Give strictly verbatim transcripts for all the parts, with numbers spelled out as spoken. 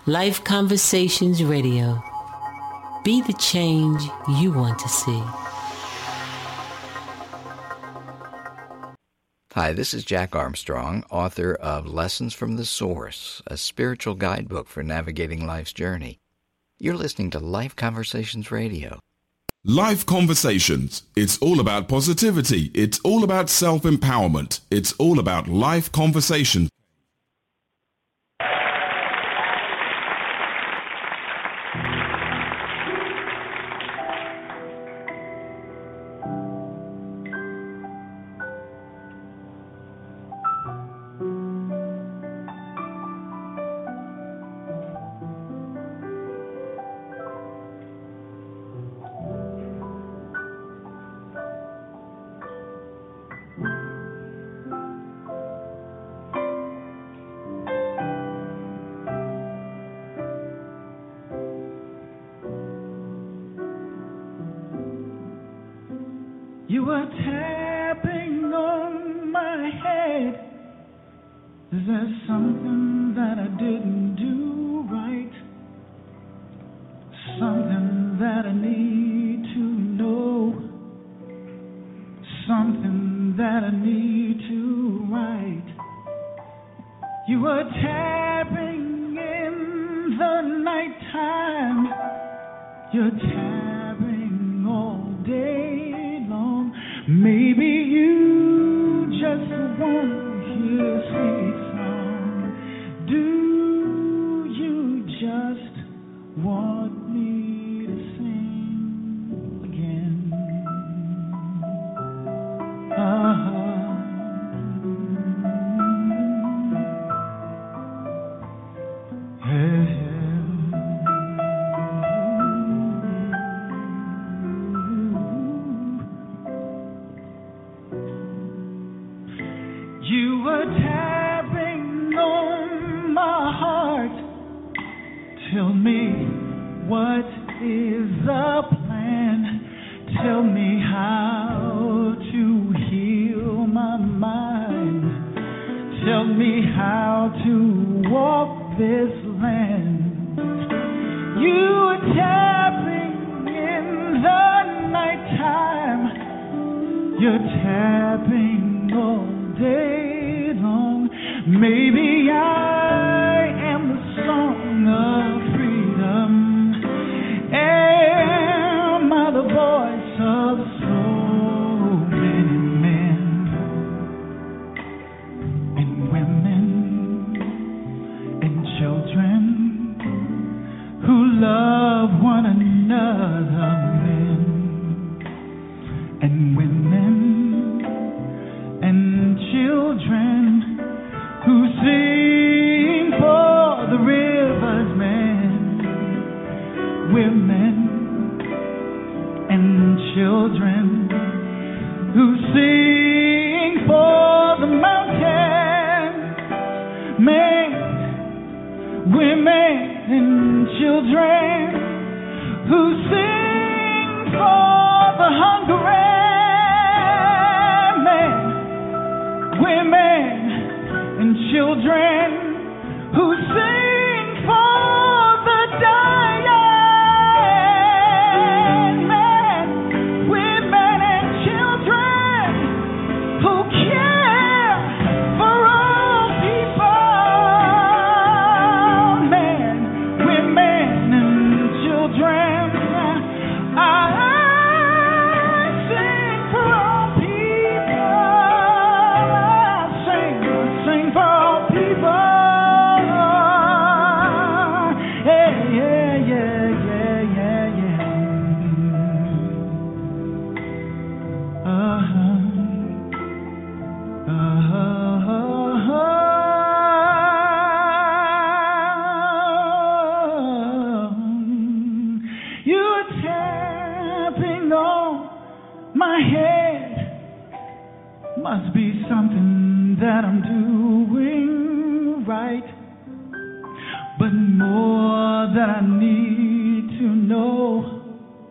Life Conversations Radio. Be the change you want to see. Hi, this is Jack Armstrong, author of Lessons from the Source, a spiritual guidebook for navigating life's journey. You're listening to Life Conversations Radio. Life Conversations. It's all about positivity. It's all about self-empowerment. It's all about life conversations. You were tapping on my head. Is there something that I didn't do right? Something that I need to know. Something that I need to write. You were tapping in the nighttime. You're tapping all day. Maybe you just want to hear a sweet song. Do you just want me to sing again? Uh-huh. Hey, hey. You were tapping on my heart. Tell me, what is the plan? Tell me how to heal my mind. Tell me how to walk this land. You were tapping in the nighttime. You're tapping all day long. Maybe I am the song of freedom. Am I the voice of so many men and women and children who love one another, men and women and children who sing for the rivers, men, women, and children who sing for the mountains, men, women, and children who sing for the hungry, women and children who sing for the dying, men, women and children who care for all people, men, women and children. I sing for all people. Sing for all people. Yeah, yeah, yeah, yeah, yeah, yeah. Uh-huh. Uh-huh. You're tapping on my head. Must be something that I'm doing right, but more that I need to know,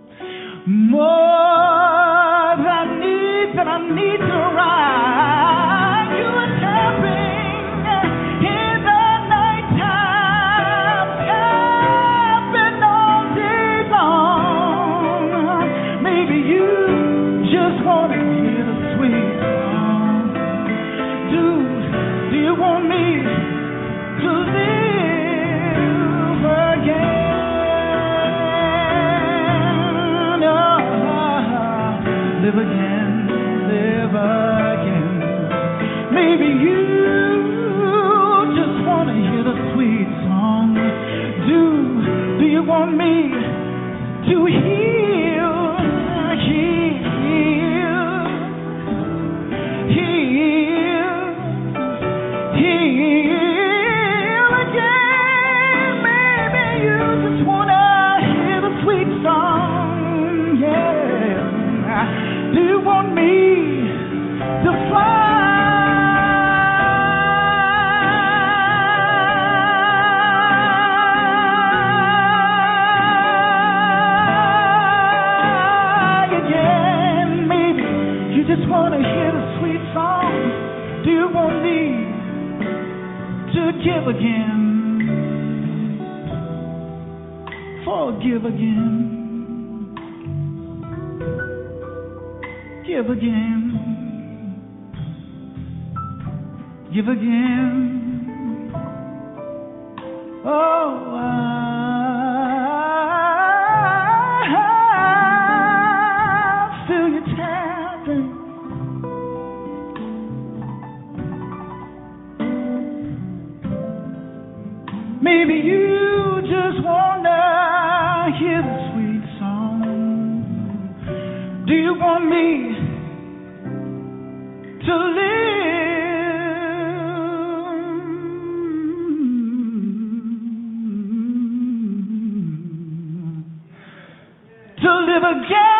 more that I need, that I need to write. You are tapping in the nighttime. you want me to live again? Oh, live again, live again. Maybe you just want to hear the sweet song. Do, do you want me to heal, heal, heal, heal again? Maybe you just want to hear the sweet song, yeah. Do you want me to fly? Just want to hear the sweet song. Do you want me to give again? Forgive again. Give again. Give again. Oh, I feel you tapping. Maybe you just wanna hear the sweet song. Do you want me to live, to live again?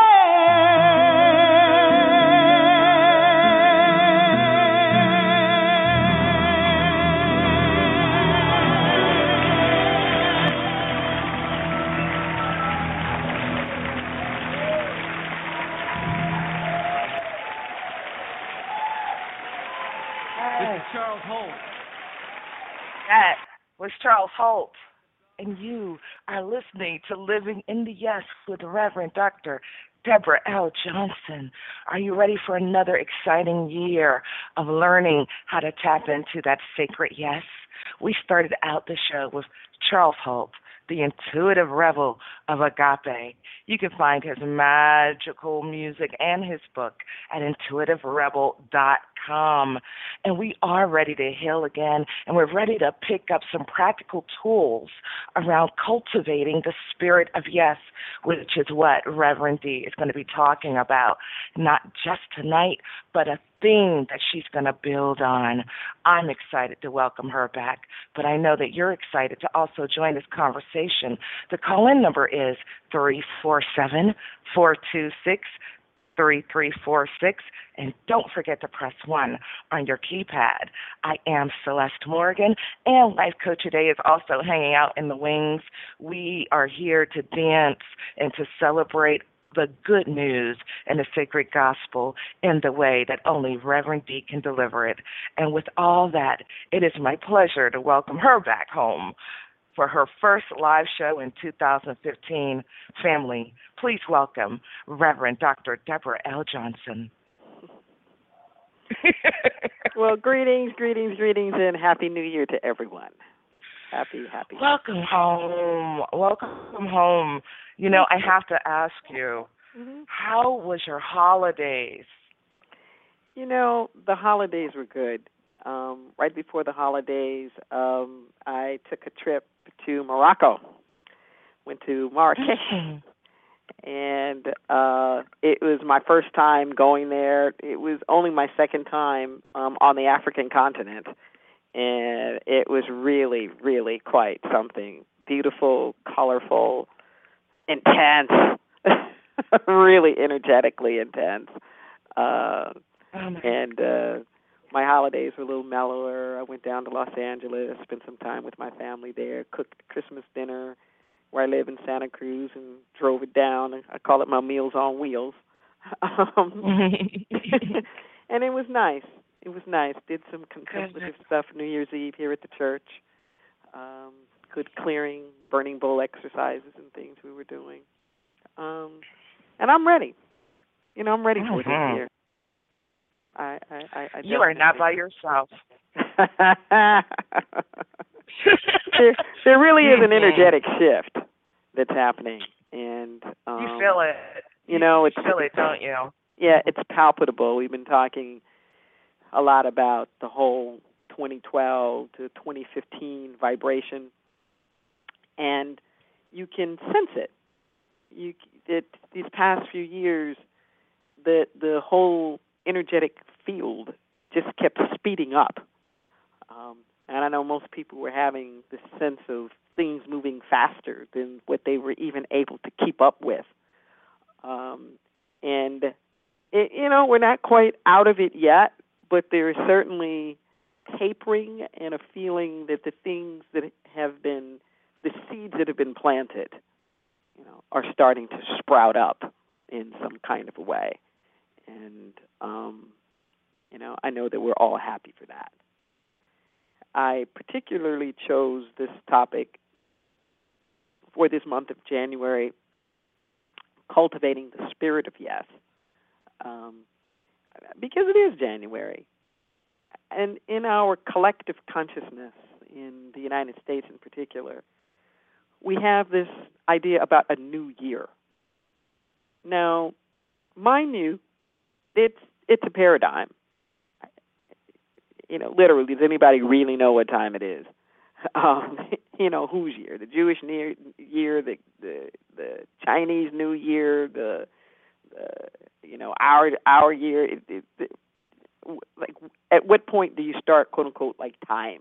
Charles Holt. That was Charles Holt, and you are listening to Living in the Yes with Reverend Doctor Deborah L. Johnson. Are you ready for another exciting year of learning how to tap into that sacred yes? We started out the show with Charles Holt, the intuitive rebel of Agape. You can find his magical music and his book at intuitive rebel dot com. And we are ready to heal again, and we're ready to pick up some practical tools around cultivating the spirit of yes, which is what Reverend D is going to be talking about, not just tonight, but a theme that she's going to build on. I'm excited to welcome her back, but I know that you're excited to also join this conversation. The call-in number is three four seven, four two six, three three four six, and don't forget to press one on your keypad. I am Celeste Morgan, and Life Coach Today is also hanging out in the wings. We are here to dance and to celebrate the good news and the sacred gospel in the way that only Reverend D can deliver it. And with all that, it is my pleasure to welcome her back home for her first live show in two thousand fifteen. Family, please welcome Reverend Doctor Deborah L. Johnson. Well, greetings, greetings, greetings, and Happy New Year to everyone. Happy, happy. Welcome home. Welcome home. You know, I have to ask you, mm-hmm. how was your holidays? You know, the holidays were good. Um, right before the holidays, um, I took a trip to Morocco. Went to Marrakech, mm-hmm. and uh, it was my first time going there. It was only my second time um, on the African continent, and it was really, really quite something. Beautiful, colorful, intense, really energetically intense. Uh, oh and uh, my holidays were a little mellower. I went down to Los Angeles, spent some time with my family there, cooked Christmas dinner where I live in Santa Cruz, and drove it down. I call it my Meals on Wheels. Um, and it was nice. It was nice. Did some contemplative stuff New Year's Eve here at the church. Um, good clearing, burning bowl exercises and things we were doing. Um, and I'm ready. You know, I'm ready for mm-hmm. this year. I, I, I, I You are not by yourself. there, there really is an energetic shift that's happening, and um, you feel it. You, you know, you it's, feel it, don't you? Yeah, it's palpable. We've been talking a lot about the whole twenty twelve to twenty fifteen vibration, and you can sense it. You it, these past few years, the the whole energetic field just kept speeding up. Um, and I know most people were having this sense of things moving faster than what they were even able to keep up with. Um, and, it, you know, we're not quite out of it yet, but there is certainly tapering and a feeling that the things that have been, the seeds that have been planted, you know, are starting to sprout up in some kind of a way. And, um, you know, I know that we're all happy for that. I particularly chose this topic for this month of January, cultivating the spirit of yes, um, because it is January. And in our collective consciousness, in the United States in particular, we have this idea about a new year. Now, mind you, it's it's a paradigm. You know, literally, does anybody really know what time it is? Um, you know, whose year? The Jewish year, year the, the the Chinese New Year, the, the you know our our year. It, it, it, like, at what point do you start, quote unquote, like time?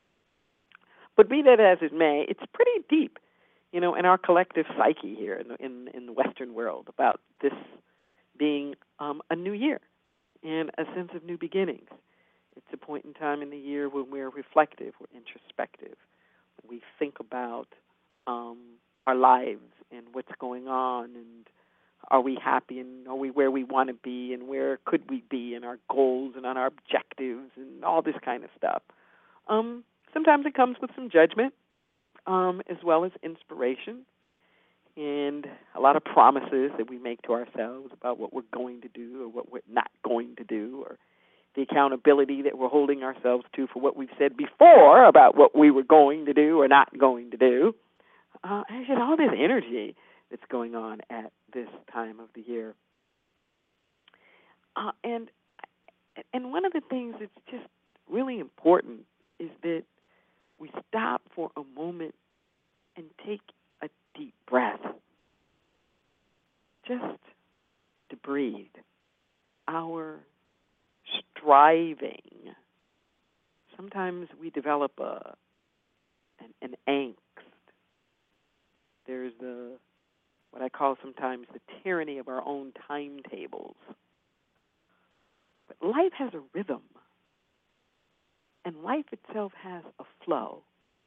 But be that as it may, it's pretty deep, you know, in our collective psyche here in the, in, in the Western world about this being um, a new year and a sense of new beginnings. It's a point in time in the year when we're reflective, we're introspective. We think about um, our lives and what's going on, and are we happy, and are we where we want to be, and where could we be, and our goals and on our objectives and all this kind of stuff. Um, sometimes it comes with some judgment um, as well as inspiration and a lot of promises that we make to ourselves about what we're going to do or what we're not going to do, or the accountability that we're holding ourselves to for what we've said before about what we were going to do or not going to do. Uh, and just all this energy that's going on at this time of the year. Uh, and and one of the things that's just really important is that we stop for a moment and take a deep breath, just to breathe. Our striving, sometimes we develop a an, an angst. There's the what I call sometimes the tyranny of our own timetables. But life has a rhythm, and life itself has a flow.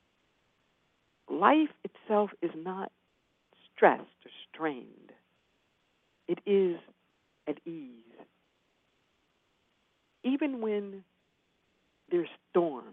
Life itself is not stressed or strained. It is at ease. Even when there's storms,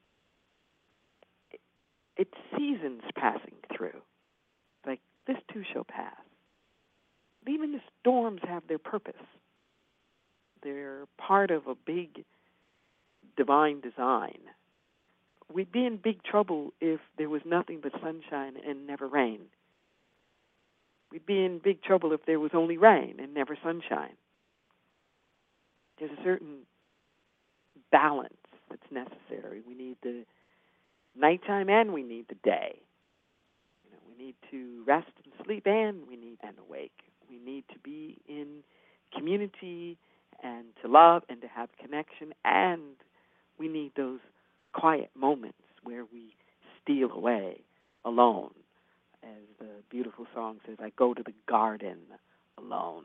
it's seasons passing through. Like, this too shall pass. But even the storms have their purpose. They're part of a big divine design. We'd be in big trouble if there was nothing but sunshine and never rain. We'd be in big trouble if there was only rain and never sunshine. There's a certain balance that's necessary. We need the nighttime and we need the day. You know, we need to rest and sleep and we need and awake. We need to be in community and to love and to have connection, and we need those quiet moments where we steal away alone. As the beautiful song says, I go to the garden alone.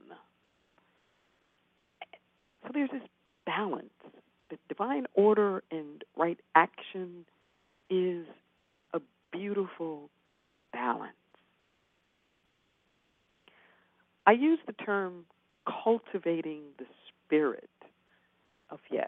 So there's this balance. The divine order and right action is a beautiful balance. I use the term cultivating the spirit of yes.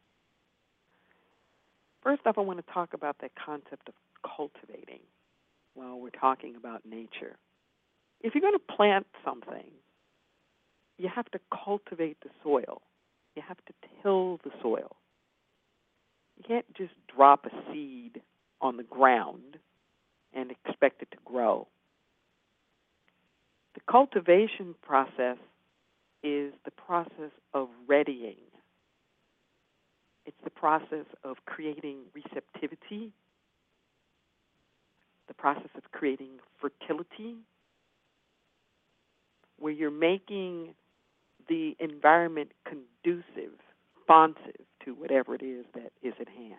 First off, I want to talk about that concept of cultivating while we're talking about nature. If you're going to plant something, you have to cultivate the soil. you have to till the soil. You can't just drop a seed on the ground and expect it to grow. The cultivation process is the process of readying. It's the process of creating receptivity, the process of creating fertility, where you're making the environment conducive, responsive to whatever it is that is at hand.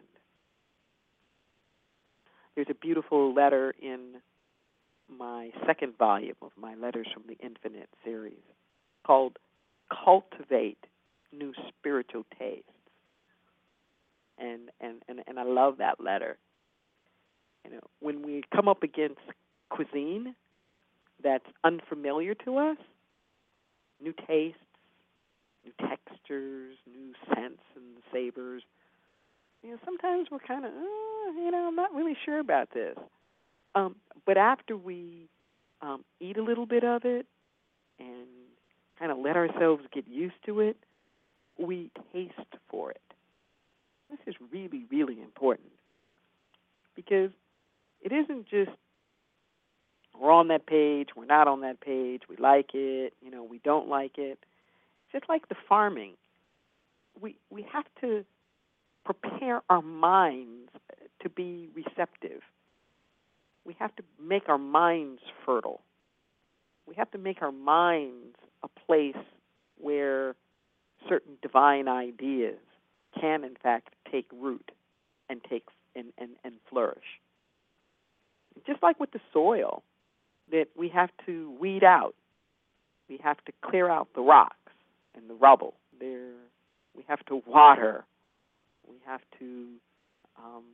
There's a beautiful letter in my second volume of my Letters from the Infinite series called Cultivate New Spiritual Tastes. And, and, and, and I love that letter. You know, when we come up against cuisine that's unfamiliar to us, new tastes, new textures, new scents and savors, you know, sometimes we're kind of, oh, you know, I'm not really sure about this. Um, but after we um, eat a little bit of it and kind of let ourselves get used to it, we taste for it. This is really, really important because it isn't just we're on that page, we're not on that page, we like it, you know, we don't like it. Just like the farming, we we have to prepare our minds to be receptive. We have to make our minds fertile. We have to make our minds a place where certain divine ideas can, in fact, take root and take and, and, and flourish. Just like with the soil, that we have to weed out. We have to clear out the rocks and the rubble. There, we have to water. We have to um,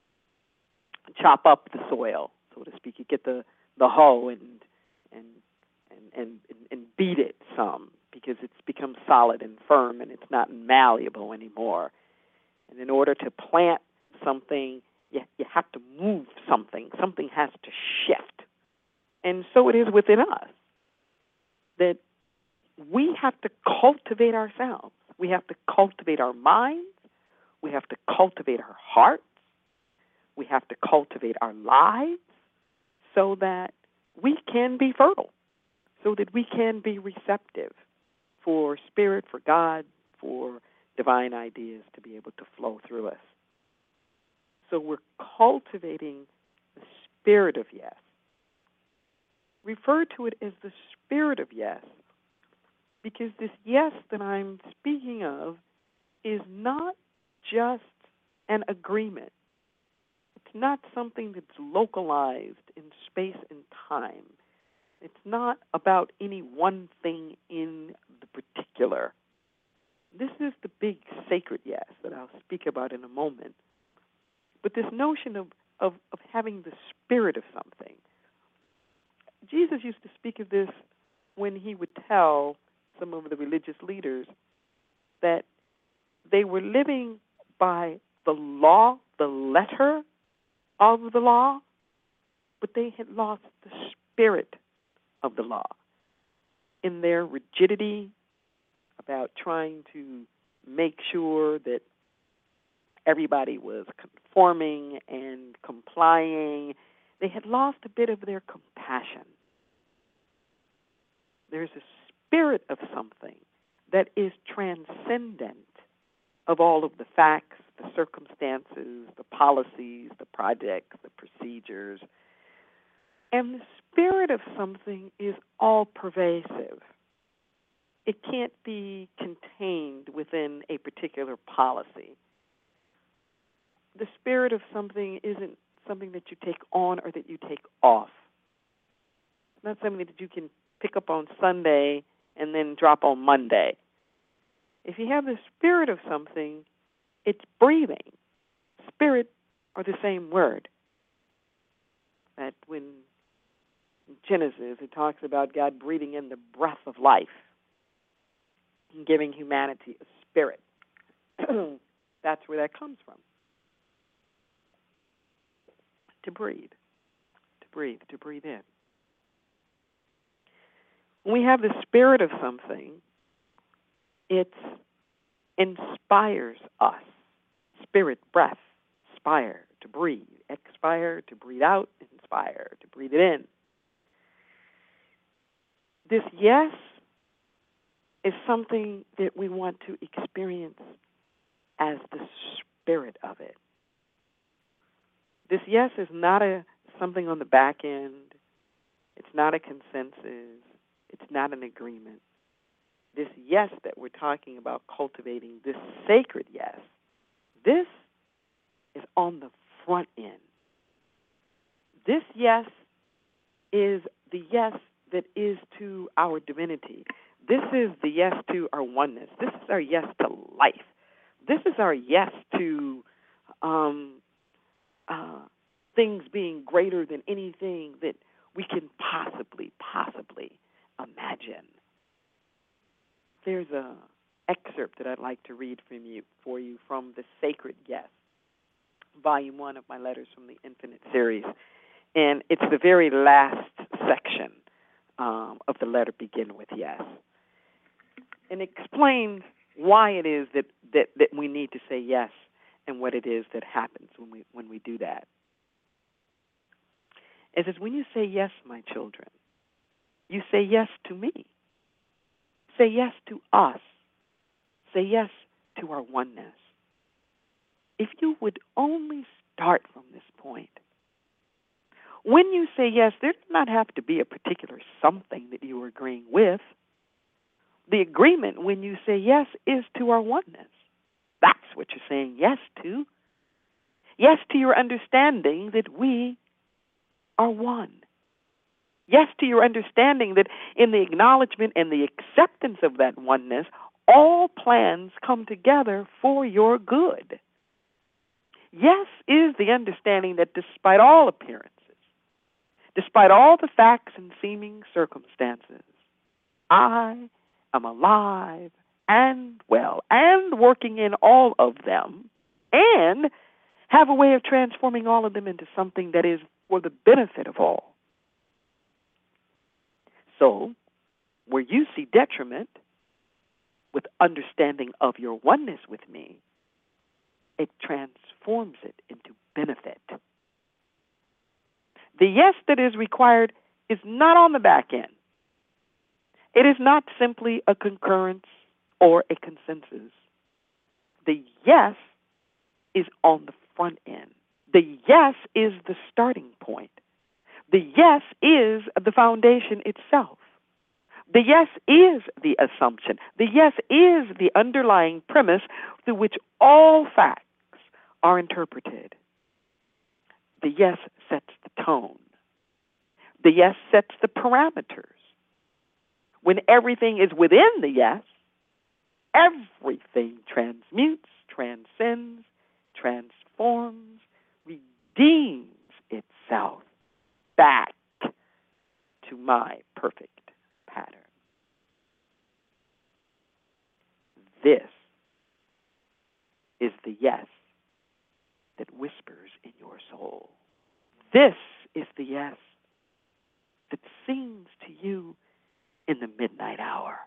chop up the soil, so to speak. You get the, the hoe and and, and and and beat it some because it's become solid and firm and it's not malleable anymore. And in order to plant something, you, you have to move something. Something has to shift. And so it is within us that we have to cultivate ourselves. We have to cultivate our minds. We have to cultivate our hearts. We have to cultivate our lives so that we can be fertile, so that we can be receptive for Spirit, for God, for divine ideas to be able to flow through us. So we're cultivating the spirit of yes. Refer to it as the spirit of yes, because this yes that I'm speaking of is not just an agreement. It's not something that's localized in space and time. It's not about any one thing in the particular. This is the big sacred yes that I'll speak about in a moment. But this notion of, of, of having the spirit of something. Jesus used to speak of this when he would tell some of the religious leaders that they were living by the law, the letter of the law, but they had lost the spirit of the law in their rigidity about trying to make sure that everybody was conforming and complying. They had lost a bit of their compassion. There's a spirit of something that is transcendent of all of the facts, the circumstances, the policies, the projects, the procedures. And the spirit of something is all-pervasive. It can't be contained within a particular policy. The spirit of something isn't something that you take on or that you take off. It's not something that you can pick up on Sunday and then drop on Monday. If you have the spirit of something, it's breathing. Spirit are the same word. That when in Genesis it talks about God breathing in the breath of life and giving humanity a spirit. That's where that comes from. To breathe, to breathe, to breathe in. When we have the spirit of something, it's inspires us. Spirit, breath, spire, to breathe. Expire, to breathe out. Inspire, to breathe it in. This yes is something that we want to experience as the spirit of it. This yes is not a something on the back end. It's not a consensus. It's not an agreement. This yes that we're talking about cultivating, this sacred yes, this is on the front end. This yes is the yes that is to our divinity. This is the yes to our oneness. This is our yes to life. This is our yes to um, uh, things being greater than anything that we can possibly, possibly imagine. There's a excerpt that I'd like to read from you for you from The Sacred Yes, volume one of my Letters from the Infinite series. And it's the very last section um, of the letter, Begin with Yes. And it explains why it is that, that, that we need to say yes and what it is that happens when we when we do that. It says, when you say yes, my children, you say yes to me. Say yes to us. Say yes to our oneness. If you would only start from this point, when you say yes, there does not have to be a particular something that you are agreeing with. The agreement when you say yes is to our oneness. That's what you're saying yes to. Yes to your understanding that we are one. Yes to your understanding that in the acknowledgement and the acceptance of that oneness, all plans come together for your good. Yes is the understanding that despite all appearances, despite all the facts and seeming circumstances, I am alive and well and working in all of them and have a way of transforming all of them into something that is for the benefit of all. So, where you see detriment with understanding of your oneness with me, it transforms it into benefit. The yes that is required is not on the back end. It is not simply a concurrence or a consensus. The yes is on the front end. The yes is the starting point. The yes is the foundation itself. The yes is the assumption. The yes is the underlying premise through which all facts are interpreted. The yes sets the tone. The yes sets the parameters. When everything is within the yes, everything transmutes, transcends, transforms, redeems itself back to my perfect pattern. This is the yes that whispers in your soul. This is the yes that sings to you in the midnight hour.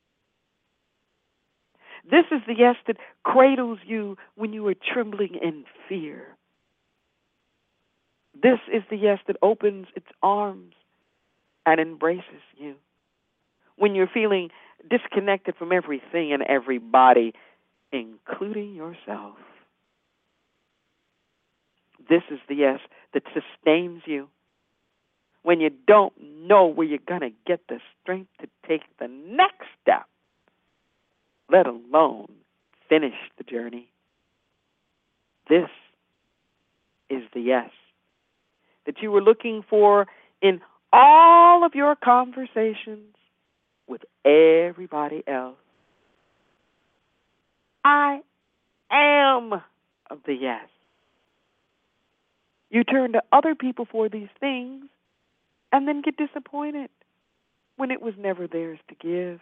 This is the yes that cradles you when you are trembling in fear. This is the yes that opens its arms and embraces you when you're feeling disconnected from everything and everybody, including yourself. This is the yes that sustains you when you don't know where you're going to get the strength to take the next step, let alone finish the journey. This is the yes that you were looking for in all of your conversations with everybody else. I am the yes. You turn to other people for these things and then get disappointed when it was never theirs to give.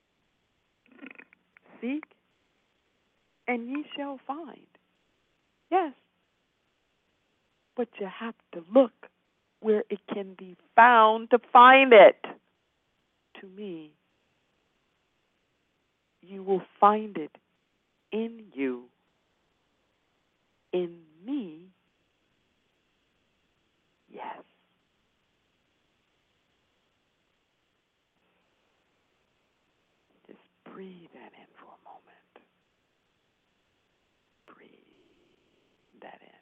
Seek, and ye shall find. Yes, but you have to look where it can be found to find it. To me, you will find it in you, in me, yes. Just breathe that in for a moment. Breathe that in.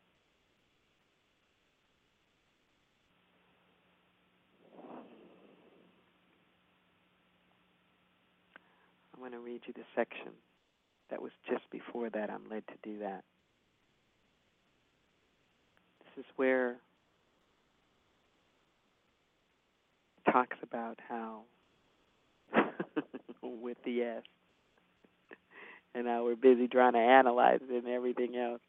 I'm going to read you the section that was just before that. I'm led to do that. This is where it talks about how, with the S, and how we're busy trying to analyze it and everything else.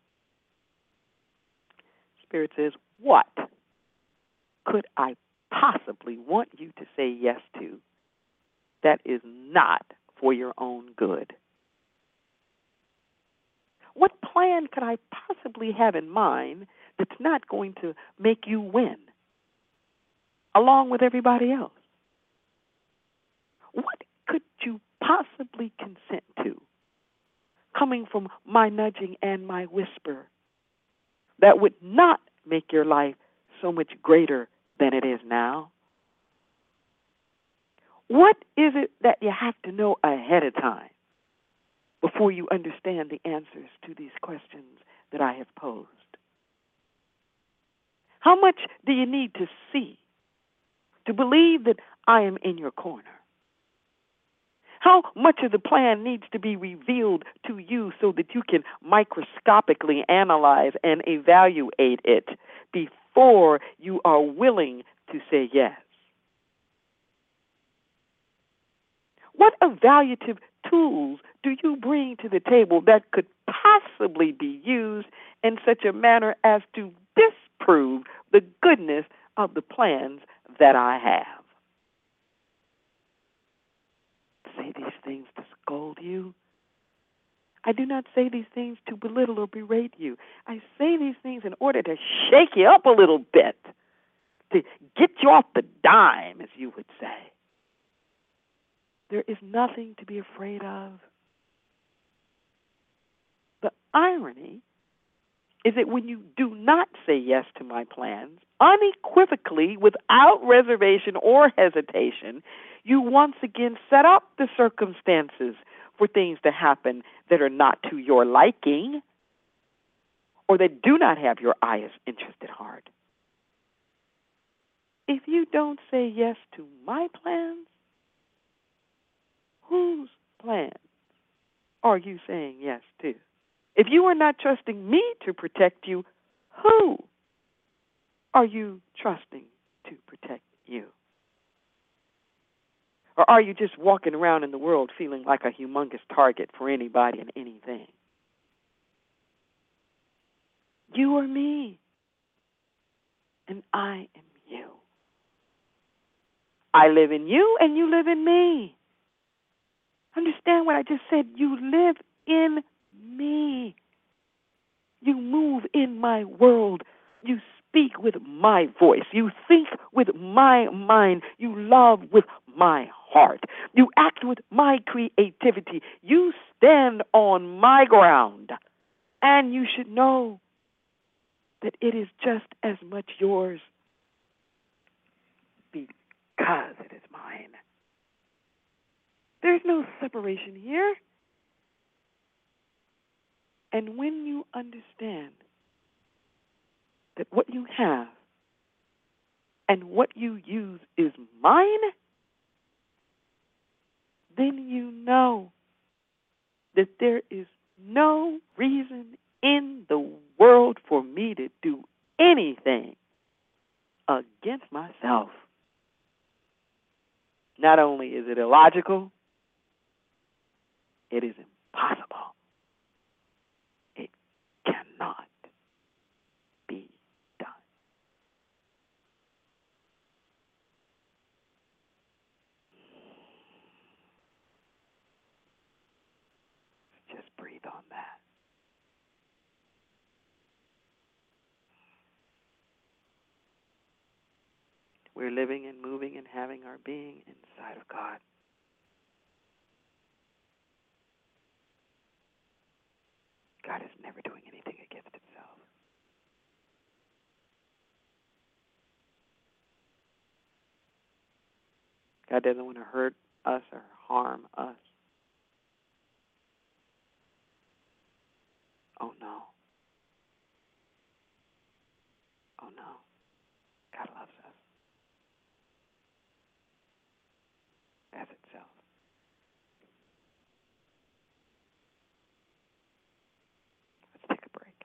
Spirit says, what could I possibly want you to say yes to that is not for your own good? What plan could I possibly have in mind that's not going to make you win, along with everybody else? What could you possibly consent to, coming from my nudging and my whisper, that would not make your life so much greater than it is now? What is it that you have to know ahead of time before you understand the answers to these questions that I have posed? How much do you need to see to believe that I am in your corner? How much of the plan needs to be revealed to you so that you can microscopically analyze and evaluate it before you are willing to say yes? What evaluative tools do you bring to the table that could possibly be used in such a manner as to disprove the goodness of the plans that I have? Say these things to scold you. I do not say these things to belittle or berate you. I say these things in order to shake you up a little bit, to get you off the dime, as you would say. There is nothing to be afraid of. The irony is that when you do not say yes to my plans, unequivocally, without reservation or hesitation, you once again set up the circumstances for things to happen that are not to your liking or that do not have your highest interest at heart. If you don't say yes to my plans, whose plans are you saying yes to? If you are not trusting me to protect you, who are you trusting to protect you? Or are you just walking around in the world feeling like a humongous target for anybody and anything? You are me, and I am you. I live in you, and you live in me. Understand what I just said. You live in me. You move in my world. You speak with my voice. You think with my mind. You love with my heart. You act with my creativity. You stand on my ground. And you should know that it is just as much yours because it is mine. There's no separation here. And when you understand that what you have and what you use is mine, then you know that there is no reason in the world for me to do anything against myself. Not only is it illogical, it is impossible. It cannot be done. Just breathe on that. We're living and moving and having our being inside of God. God doesn't want to hurt us or harm us. Oh, no. Oh, no. God loves us as itself. Let's take a break.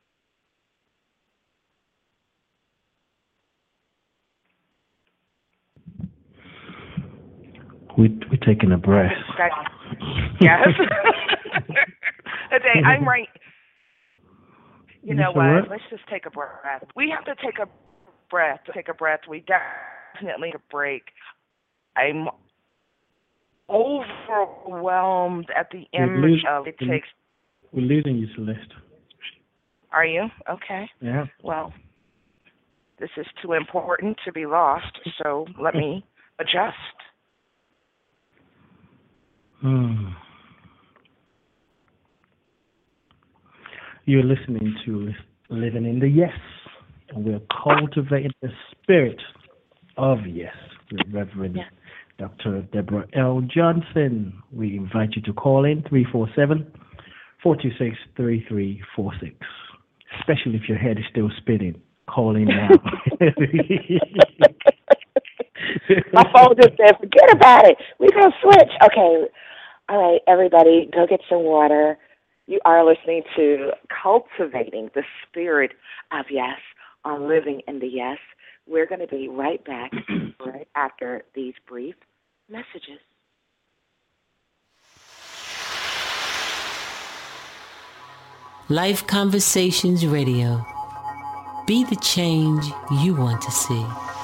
We, we're taking a breath. Yes. Okay, I'm right. You know what? what? Let's just take a breath. We have to take a breath. Take a breath. We definitely need a break. I'm overwhelmed at the image of it takes. We're losing you, Celeste. Are you? Okay. Yeah. Well, this is too important to be lost, so let me adjust. Hmm. You're listening to Living in the Yes, and we're cultivating the spirit of yes with Reverend yeah. Doctor Deborah L. Johnson. We invite you to call in three four seven, four two six, three three four six, especially if your head is still spinning. Call in now. My phone just said, forget about it. We're going to switch. Okay. All right, everybody, go get some water. You are listening to Cultivating the Spirit of Yes on Living in the Yes. We're going to be right back right after these brief messages. Life Conversations Radio. Be the change you want to see.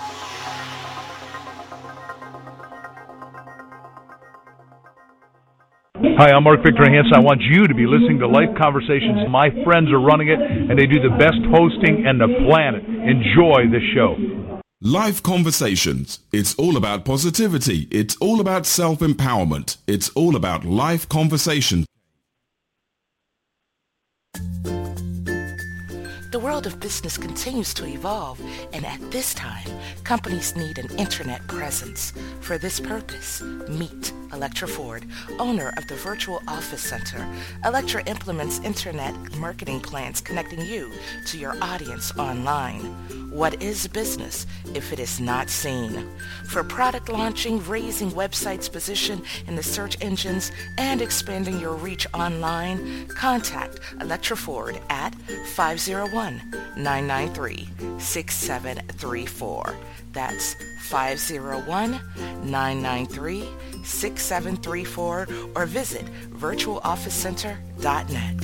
Hi, I'm Mark Victor Hansen. I want you to be listening to Life Conversations. My friends are running it, and they do the best hosting in the planet. Enjoy the show. Life Conversations. It's all about positivity. It's all about self-empowerment. It's all about life conversations. The world of business continues to evolve, and at this time, companies need an internet presence. For this purpose, meet Electra Ford, owner of the Virtual Office Center. Electra implements internet marketing plans connecting you to your audience online. What is business if it is not seen? For product launching, raising websites' position in the search engines, and expanding your reach online, contact Electra Ford at five oh one, nine nine three, six seven three four. That's five oh one, nine nine three, six seven three four or visit virtual office center dot net.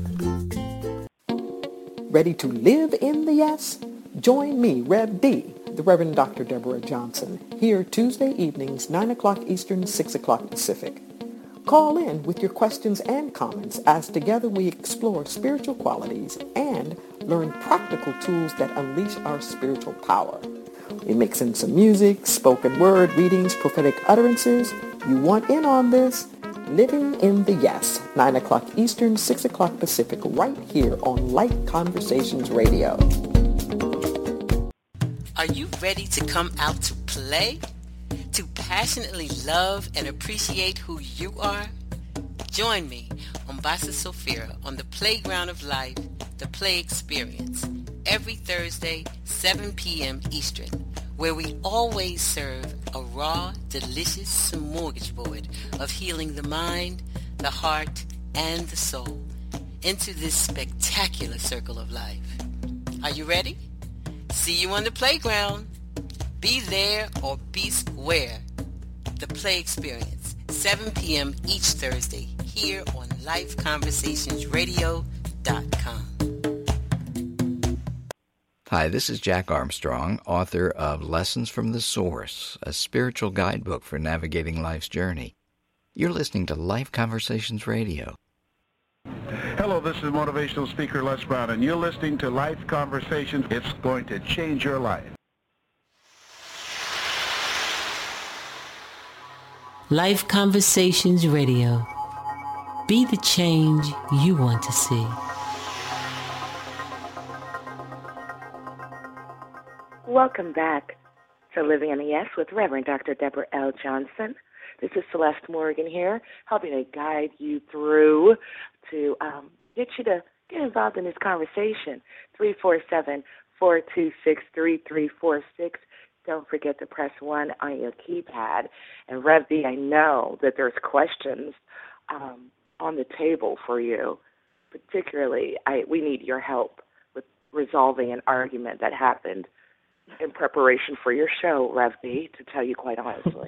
Ready to live in the yes? Join me, Rev D, the Reverend Doctor Deborah Johnson, here Tuesday evenings, nine o'clock Eastern, six o'clock Pacific. Call in with your questions and comments as together we explore spiritual qualities and learn practical tools that unleash our spiritual power. We mix in some music, spoken word, readings, prophetic utterances. You want in on this? Living in the Yes, nine o'clock Eastern, six o'clock Pacific, right here on Light Conversations Radio. Are you ready to come out to play? To passionately love and appreciate who you are? Join me on Basa Sophia on the Playground of Life, the Play Experience, every Thursday, seven p.m. Eastern, where we always serve a raw, delicious smorgasbord of healing the mind, the heart, and the soul into this spectacular circle of life. Are you ready? See you on the playground. Be there or be square. The Play Experience, seven p.m. each Thursday, here on life conversations radio dot com. Hi, this is Jack Armstrong, author of Lessons from the Source, a spiritual guidebook for navigating life's journey. You're listening to Life Conversations Radio. Hello, this is motivational speaker Les Brown, and you're listening to Life Conversations. It's going to change your life. Life Conversations Radio. Be the change you want to see. Welcome back to Living in the Yes with Reverend Doctor Deborah L. Johnson. This is Celeste Morgan here, helping to guide you through to um, get you to get involved in this conversation. three four seven, four two six, three three four six. Don't forget to press one on your keypad. And Rev B, I know that there's questions um, on the table for you. Particularly, I, we need your help with resolving an argument that happened in preparation for your show, Rev B, to tell you quite honestly.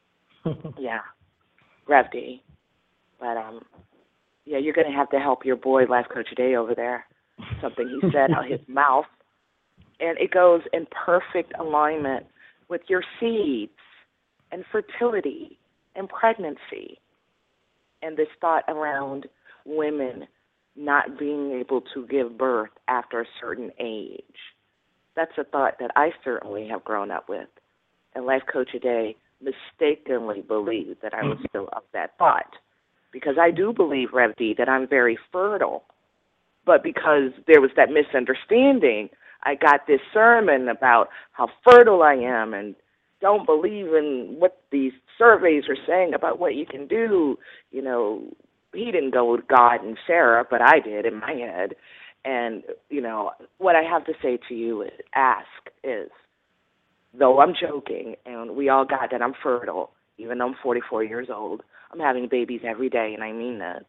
Yeah, Rev D. But, um, yeah, you're going to have to help your boy, Life Coach Day, over there. Something he said out his mouth. And it goes in perfect alignment with your seeds and fertility and pregnancy and this thought around women not being able to give birth after a certain age. That's a thought that I certainly have grown up with. And Life Coach Day mistakenly believed that I was still of that thought. Because I do believe, Rev D, that I'm very fertile. But because there was that misunderstanding, I got this sermon about how fertile I am and don't believe in what these surveys are saying about what you can do. You know, he didn't go with God and Sarah, but I did in my head. And, you know, what I have to say to you is ask is, though I'm joking, and we all got that I'm fertile, even though I'm forty-four years old, I'm having babies every day, and I mean that.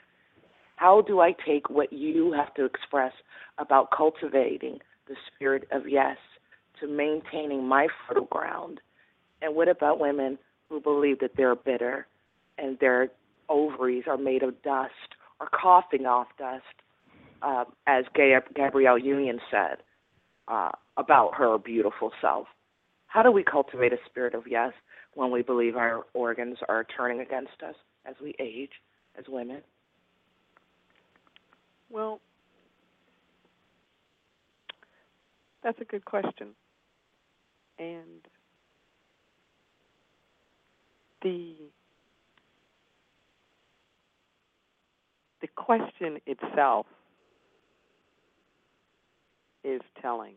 How do I take what you have to express about cultivating the spirit of yes to maintaining my fertile ground? And what about women who believe that they're bitter and their ovaries are made of dust or coughing off dust, uh, as Gab- Gabrielle Union said uh, about her beautiful self? How do we cultivate a spirit of yes when we believe our organs are turning against us as we age, as women? Well, that's a good question. And the the question itself is telling.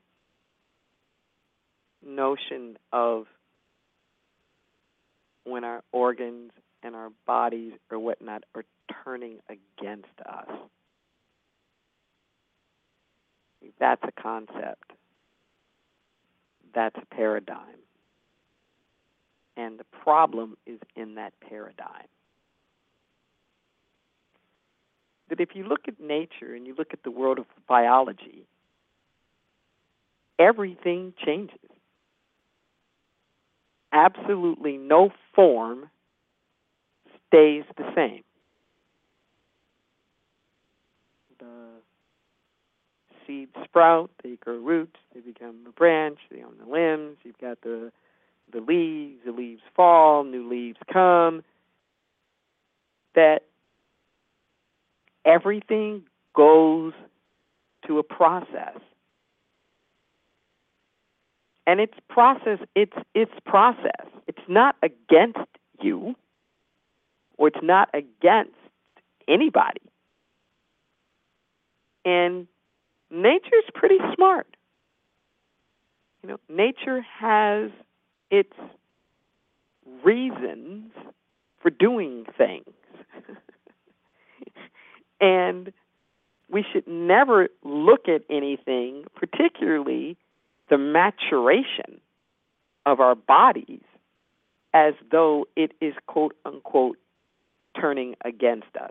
Notion of when our organs and our bodies or whatnot are turning against us. That's a concept. That's a paradigm. And the problem is in that paradigm. That if you look at nature and you look at the world of biology, everything changes. Absolutely no form stays the same. The seeds sprout, they grow roots, they become a branch, they own the limbs, you've got the the leaves, the leaves fall, new leaves come. That everything goes to a process. And it's process, it's it's process. It's not against you, or it's not against anybody. And nature's pretty smart. You know, nature has its reasons for doing things. And we should never look at anything, particularly the maturation of our bodies, as though it is, quote unquote, turning against us.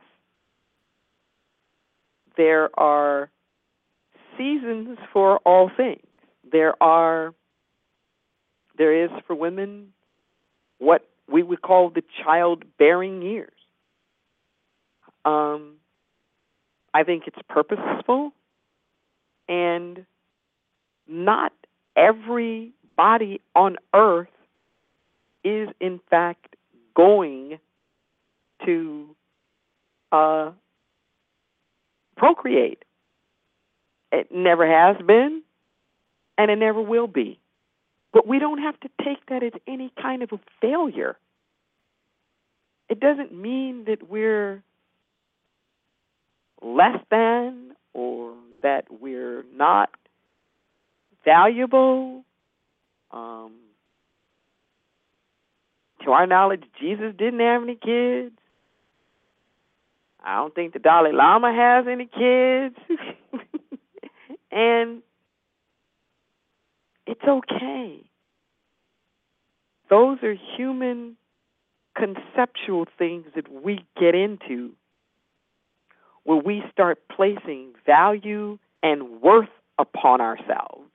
There are seasons for all things. There are, there is for women what we would call the childbearing years. Um, I think it's purposeful, and not every body on earth is in fact going to uh, procreate. It never has been, and it never will be. But we don't have to take that as any kind of a failure. It doesn't mean that we're less than or that we're not valuable. Um, to our knowledge, Jesus didn't have any kids. I don't think the Dalai Lama has any kids. And it's okay. Those are human conceptual things that we get into where we start placing value and worth upon ourselves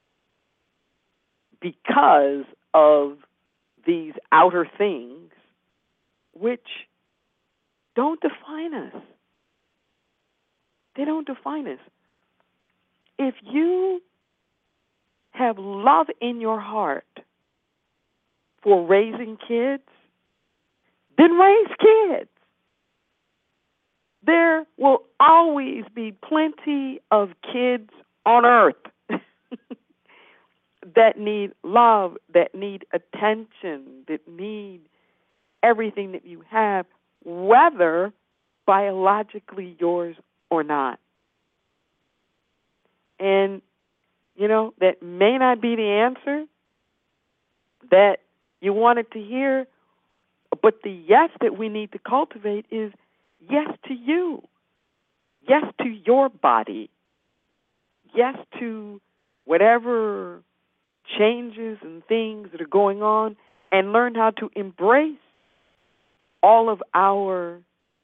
because of these outer things which don't define us. They don't define us. If you have love in your heart for raising kids, then raise kids. There will always be plenty of kids on earth that need love, that need attention, that need everything that you have, whether biologically yours or not. And, you know, that may not be the answer that you wanted to hear, but the yes that we need to cultivate is yes to you, yes to your body, yes to whatever changes and things that are going on, and learn how to embrace all of our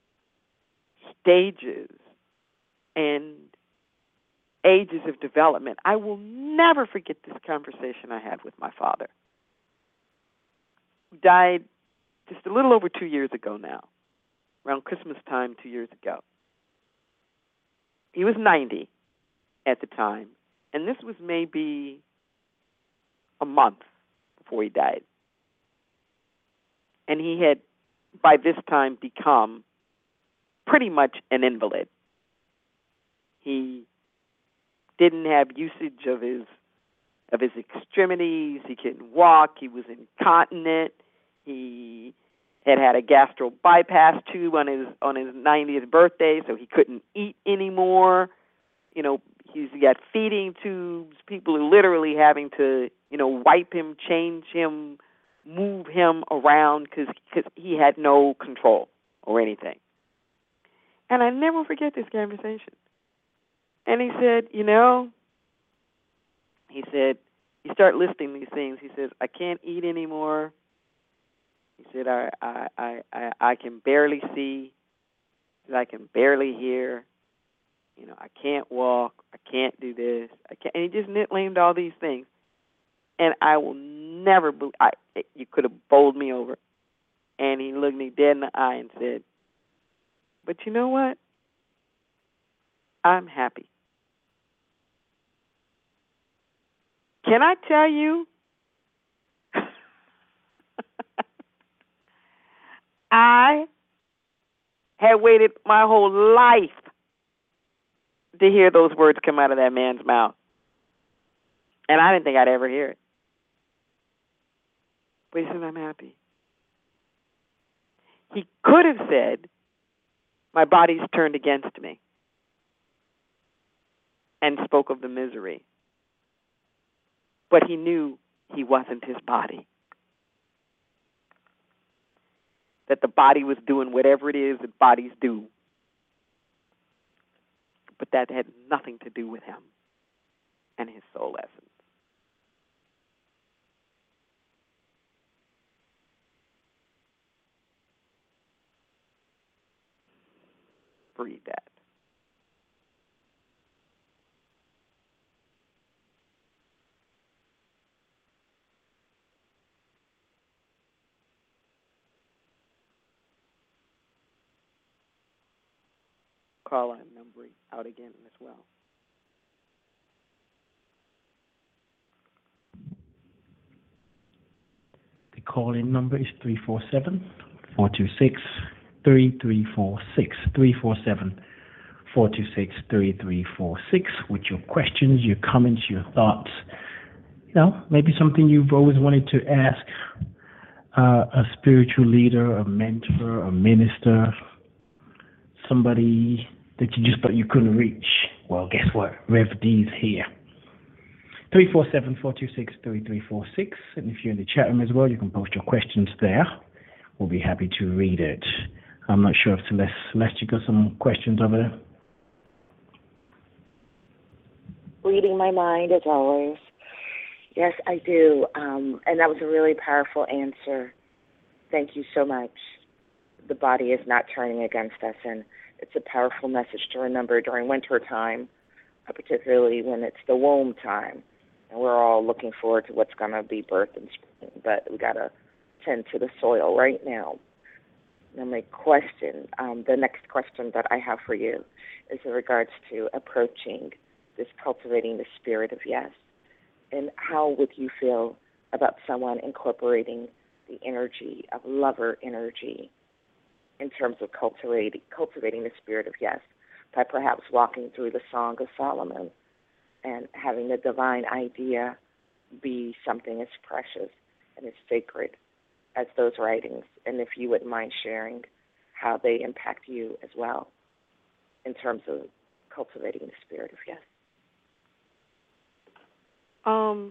stages and ages of development. I will never forget this conversation I had with my father, who died just a little over two years ago now, around Christmas time two years ago. He was ninety at the time, and this was maybe a month before he died. And he had, by this time, become pretty much an invalid. He didn't have usage of his of his extremities. He couldn't walk. He was incontinent. He had had a gastro bypass tube on his on his ninetieth birthday, so he couldn't eat anymore. You know, he's got feeding tubes. People are literally having to, you know, wipe him, change him, move him around because he had no control or anything. And I never forget this conversation. And he said, you know, he said, you start listing these things. He says, I can't eat anymore. He said, I I, I, I, I can barely see. I can barely hear. You know, I can't walk. I can't do this. I can't. And he just named all these things. And I will never believe, I, you could have bowled me over. And he looked me dead in the eye and said, but you know what? I'm happy. Can I tell you, I had waited my whole life to hear those words come out of that man's mouth. And I didn't think I'd ever hear it. But he said, I'm happy. He could have said, my body's turned against me, and spoke of the misery. But he knew he wasn't his body. That the body was doing whatever it is that bodies do. But that had nothing to do with him and his soul essence. Breathe that. Call our number out again as well. The call-in number is three four seven, four two six, three three four six, three four seven, four two six, three three four six, with your questions, your comments, your thoughts. You know, maybe something you've always wanted to ask uh, a spiritual leader, a mentor, a minister, somebody that you just thought you couldn't reach. Well, guess what? Rev D's here. three four seven, four two six, three three four six. And if you're in the chat room as well, you can post your questions there. We'll be happy to read it. I'm not sure if Celeste, Celeste, you got some questions over there? Reading my mind as always. Yes, I do. Um, and that was a really powerful answer. Thank you so much. The body is not turning against us, and it's a powerful message to remember during winter time, uh, particularly when it's the womb time. And we're all looking forward to what's going to be birthed in spring, but we got to tend to the soil right now. Now my question, um, the next question that I have for you is in regards to approaching this cultivating the spirit of yes. And how would you feel about someone incorporating the energy of lover energy in terms of cultivating, cultivating the spirit of yes by perhaps walking through the Song of Solomon and having the divine idea be something as precious and as sacred as those writings? And if you wouldn't mind sharing how they impact you as well in terms of cultivating the spirit of yes. Um,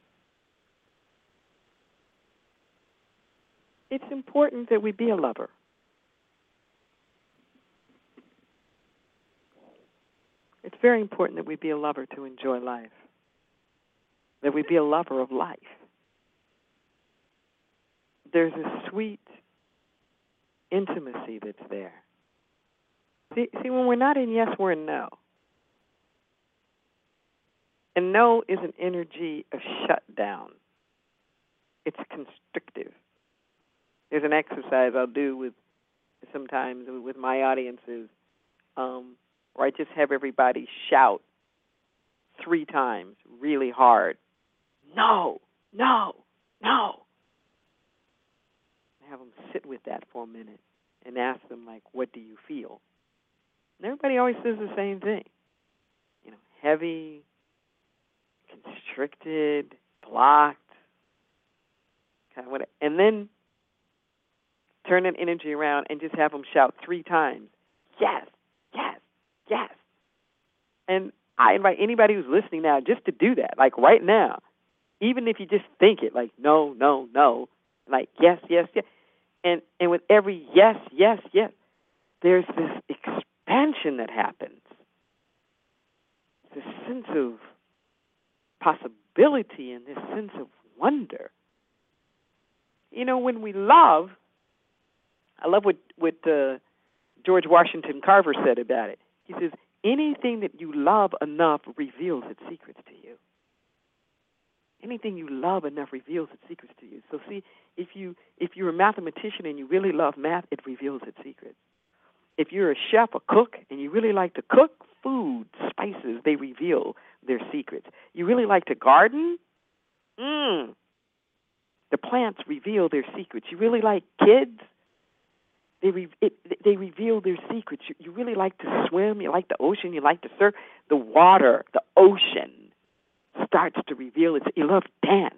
it's important that we be a lover. It's very important that we be a lover to enjoy life, that we be a lover of life. There's a sweet intimacy that's there. See, see, when we're not in yes, we're in no. And no is an energy of shutdown. It's constrictive. There's an exercise I'll do with sometimes with my audiences um, where I just have everybody shout three times really hard, no, no, no. And have them sit with that for a minute and ask them, like, what do you feel? And everybody always says the same thing. You know, heavy, constricted, blocked, kind of whatever. And then turn that energy around and just have them shout three times, yes, yes, yes. And I invite anybody who's listening now just to do that, like right now. Even if you just think it, like no, no, no, like yes, yes, yes. And and with every yes, yes, yes, there's this expansion that happens. This sense of possibility and this sense of wonder. You know, when we love, I love what, what uh, George Washington Carver said about it. He says, anything that you love enough reveals its secrets to you. Anything you love enough reveals its secrets to you. So see, if, you, if you're a mathematician and you really love math, it reveals its secrets. If you're a chef, a cook, and you really like to cook food, spices, they reveal their secrets. You really like to garden? Mmm. The plants reveal their secrets. You really like kids? They re- it, they reveal their secrets. You, you really like to swim. You like the ocean. You like to surf. The water, the ocean, starts to reveal its. You love dance.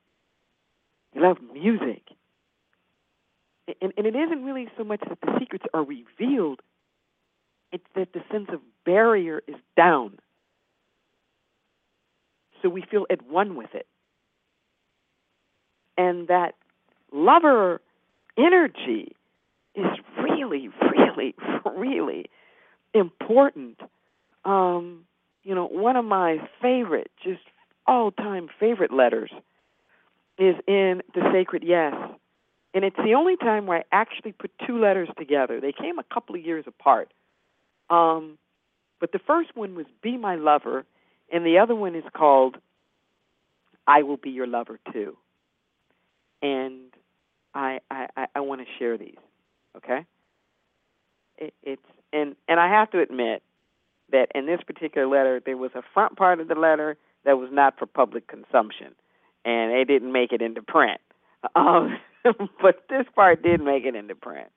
You love music. And, and it isn't really so much that the secrets are revealed. It's that the sense of barrier is down. So we feel at one with it. And that lover energy is really, really, really important. Um, you know, one of my favorite, just all-time favorite letters is in The Sacred Yes. And it's the only time where I actually put two letters together. They came a couple of years apart. Um, but the first one was Be My Lover, and the other one is called I Will Be Your Lover Too. And I I, I want to share these, okay? It, it's and, and I have to admit that in this particular letter, there was a front part of the letter that was not for public consumption, and they didn't make it into print. Um, but this part did make it into print.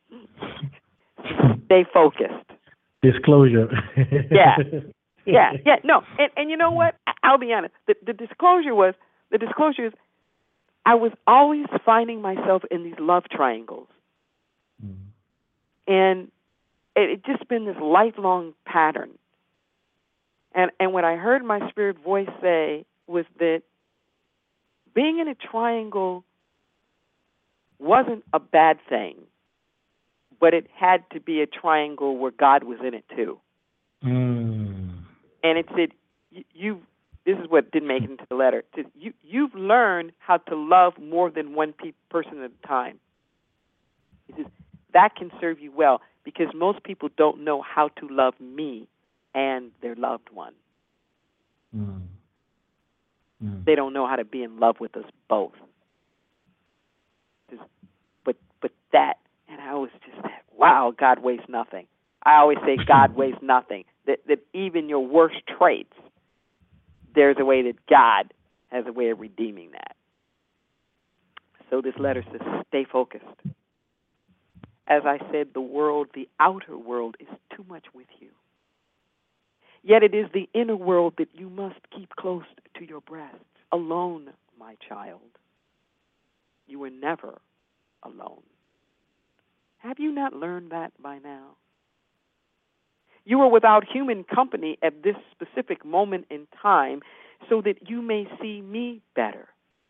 Stay focused. Disclosure. yeah, yeah, yeah. No, and and you know what? I'll be honest. The, the disclosure was the disclosure is I was always finding myself in these love triangles, mm. and it, it just been this lifelong pattern. And and when I heard my spirit voice say, was that being in a triangle wasn't a bad thing, but it had to be a triangle where God was in it too. Mm. And it said, you, you this is what didn't make it into the letter. It said, you, you've learned how to love more than one pe- person at a time. He says, that can serve you well because most people don't know how to love me and their loved one. Mm. Mm. They don't know how to be in love with us both. Just, but but that, and I was just that, wow, God wastes nothing. I always say God wastes nothing. That that even your worst traits, there's a way that God has a way of redeeming that. So this letter says, stay focused. As I said, the world, the outer world, is too much with you. Yet it is the inner world that you must keep close to your breast. Alone, my child. You were never alone. Have you not learned that by now? You are without human company at this specific moment in time so that you may see me better.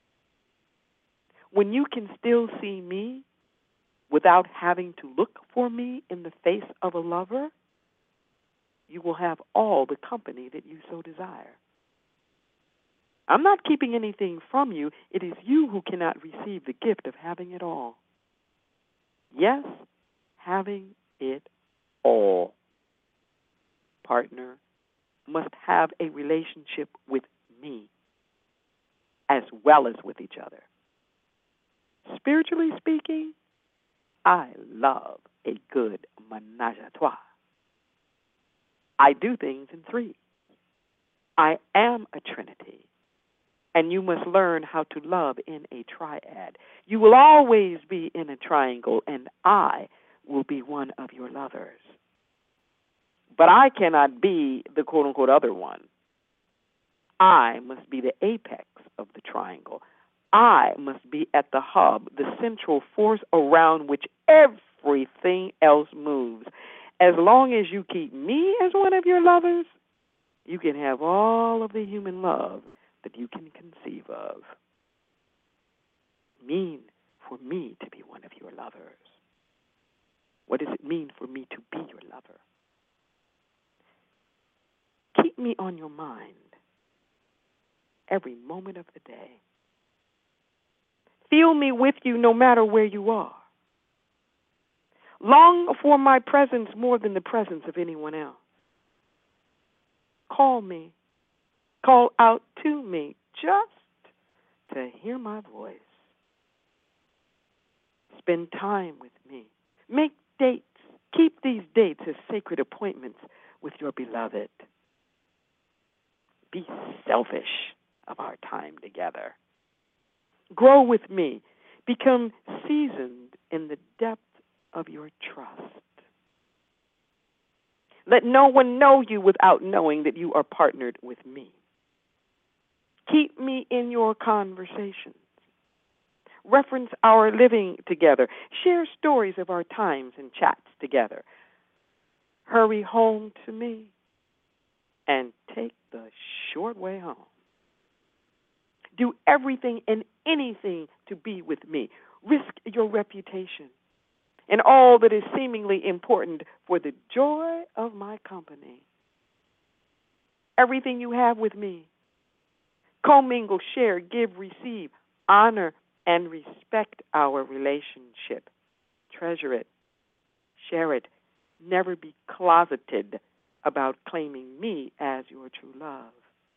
When you can still see me without having to look for me in the face of a lover, you will have all the company that you so desire. I'm not keeping anything from you. It is you who cannot receive the gift of having it all. Yes, having it all. Partner must have a relationship with me as well as with each other. Spiritually speaking, I love a good ménage à trois. I do things in three. I am a trinity, and you must learn how to love in a triad. You will always be in a triangle, and I will be one of your lovers. But I cannot be the quote-unquote other one. I must be the apex of the triangle. I must be at the hub, the central force around which everything else moves. As long as you keep me as one of your lovers, you can have all of the human love that you can conceive of. Mean for me to be one of your lovers? What does it mean for me to be your lover? Keep me on your mind every moment of the day. Feel me with you no matter where you are. Long for my presence more than the presence of anyone else. Call me. Call out to me just to hear my voice. Spend time with me. Make dates. Keep these dates as sacred appointments with your beloved. Be selfish of our time together. Grow with me. Become seasoned in the depth of your trust. Let no one know you without knowing that you are partnered with me. Keep me in your conversations. Reference our living together. Share stories of our times and chats together. Hurry home to me and take the short way home. Do everything and anything to be with me. Risk your reputation and all that is seemingly important for the joy of my company. Everything you have with me. Commingle, share, give, receive, honor, and respect our relationship. Treasure it. Share it. Never be closeted about claiming me as your true love.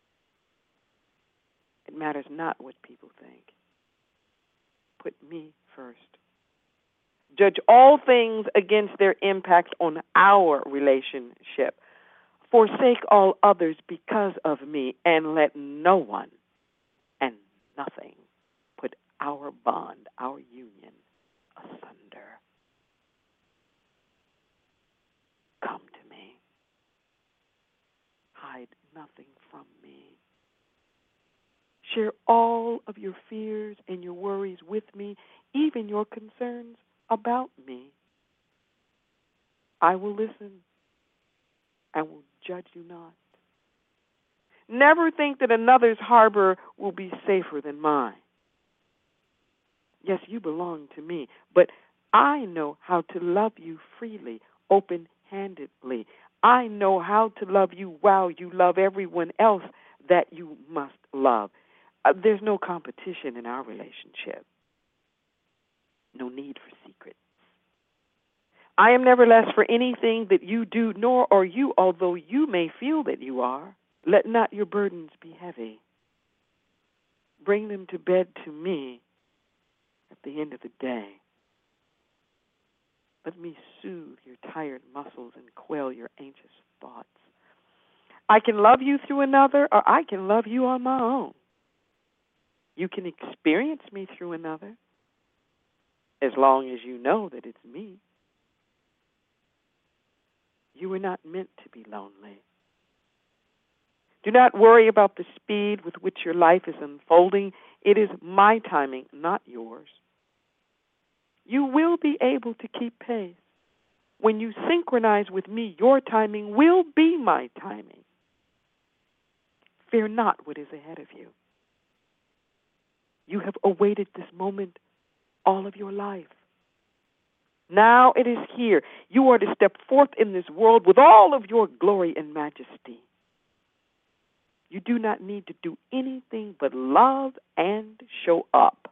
It matters not what people think. Put me first. Judge all things against their impact on our relationship. Forsake all others because of me, and let no one and nothing put our bond, our union, asunder. Come to me. Hide nothing from me. Share all of your fears and your worries with me, even your concerns about me. I will listen and will judge you not. Never think that another's harbor will be safer than mine. Yes, you belong to me, but I know how to love you freely, open-handedly. I know how to love you while you love everyone else that you must love. Uh, there's no competition in our relationship. No need for secrets. I am never less for anything that you do, nor are you, although you may feel that you are. Let not your burdens be heavy. Bring them to bed to me at the end of the day. Let me soothe your tired muscles and quell your anxious thoughts. I can love you through another, or I can love you on my own. You can experience me through another, as long as you know that it's me. You were not meant to be lonely. Do not worry about the speed with which your life is unfolding. It is my timing, not yours. You will be able to keep pace. When you synchronize with me, your timing will be my timing. Fear not what is ahead of you. You have awaited this moment all of your life. Now it is here. You are to step forth in this world with all of your glory and majesty. You do not need to do anything but love and show up.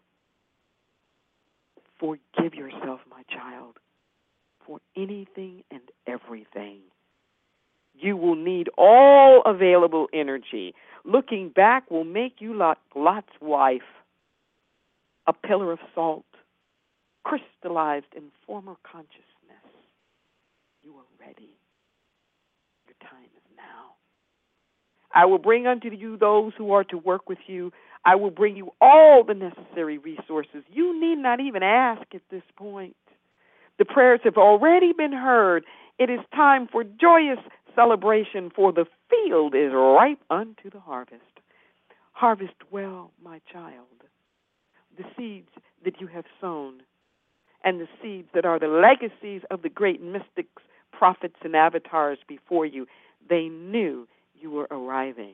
Forgive yourself, my child, for anything and everything. You will need all available energy. Looking back will make you like Lot's wife, a pillar of salt, crystallized in former consciousness. You are ready. Your time is now. I will bring unto you those who are to work with you. I will bring you all the necessary resources. You need not even ask at this point. The prayers have already been heard. It is time for joyous celebration, for the field is ripe unto the harvest. Harvest well, my child, the seeds that you have sown, and the seeds that are the legacies of the great mystics, prophets, and avatars before you. They knew you were arriving,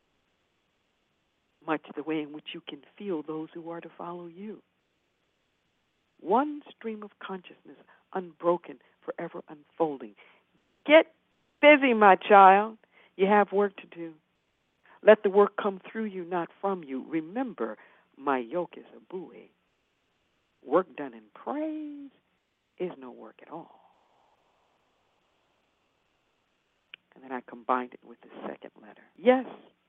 much the way in which you can feel those who are to follow you. One stream of consciousness, unbroken, forever unfolding. Get busy, my child. You have work to do. Let the work come through you, not from you. Remember, my yoke is a buoy. Work done in praise is no work at all. And then I combined it with the second letter. Yes,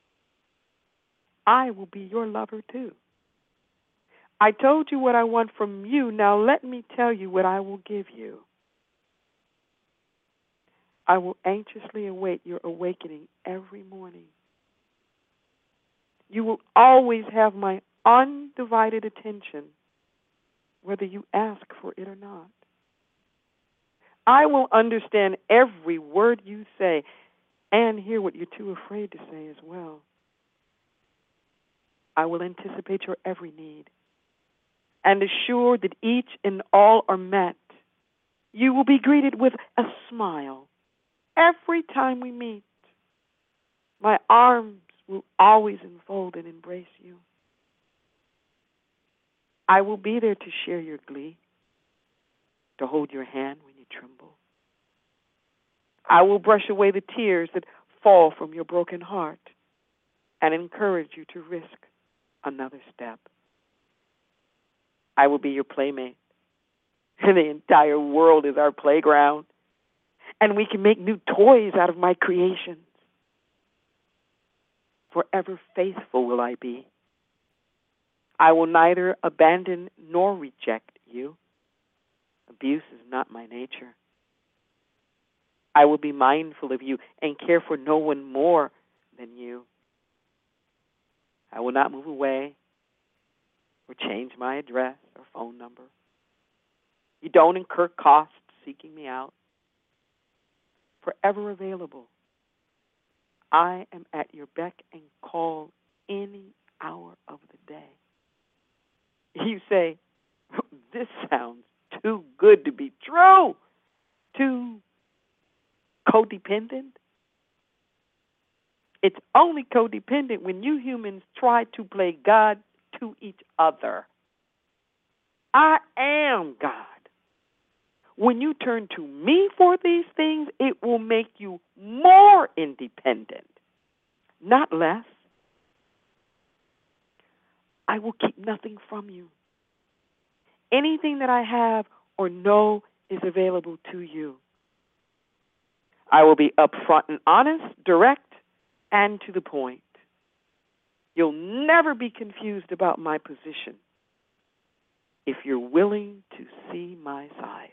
I will be your lover too. I told you what I want from you. Now let me tell you what I will give you. I will anxiously await your awakening every morning. You will always have my undivided attention, whether you ask for it or not. I will understand every word you say and hear what you're too afraid to say as well. I will anticipate your every need and assure that each and all are met. You will be greeted with a smile every time we meet. My arms will always enfold and embrace you. I will be there to share your glee, to hold your hand when you tremble. I will brush away the tears that fall from your broken heart and encourage you to risk another step. I will be your playmate. The entire world is our playground, and we can make new toys out of my creations. Forever faithful will I be. I will neither abandon nor reject you. Abuse is not my nature. I will be mindful of you and care for no one more than you. I will not move away or change my address or phone number. You don't incur costs seeking me out. Forever available. I am at your beck and call any hour of the day. You say, this sounds too good to be true, too codependent. It's only codependent when you humans try to play God to each other. I am God. When you turn to me for these things, it will make you more independent, not less. I will keep nothing from you. Anything that I have or know is available to you. I will be upfront and honest, direct, and to the point. You'll never be confused about my position if you're willing to see my side.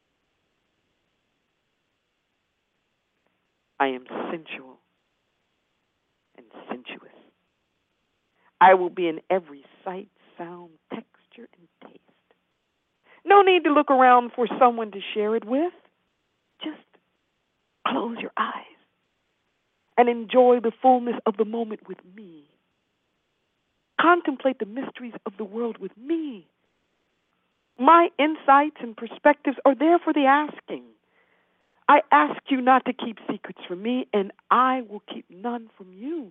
I am sensual and sensuous. I will be in every sight, sound, texture, and taste. No need to look around for someone to share it with. Just close your eyes and enjoy the fullness of the moment with me. Contemplate the mysteries of the world with me. My insights and perspectives are there for the asking. I ask you not to keep secrets from me, and I will keep none from you.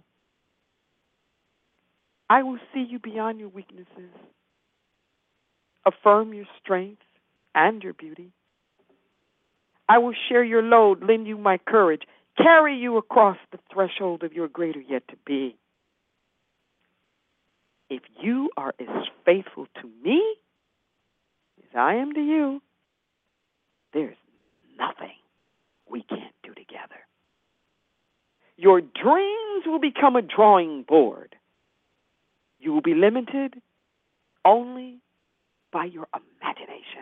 I will see you beyond your weaknesses, affirm your strength and your beauty. I will share your load, lend you my courage, carry you across the threshold of your greater yet to be. If you are as faithful to me as I am to you, there's nothing we can't do together. Your dreams will become a drawing board. You will be limited only by your imagination.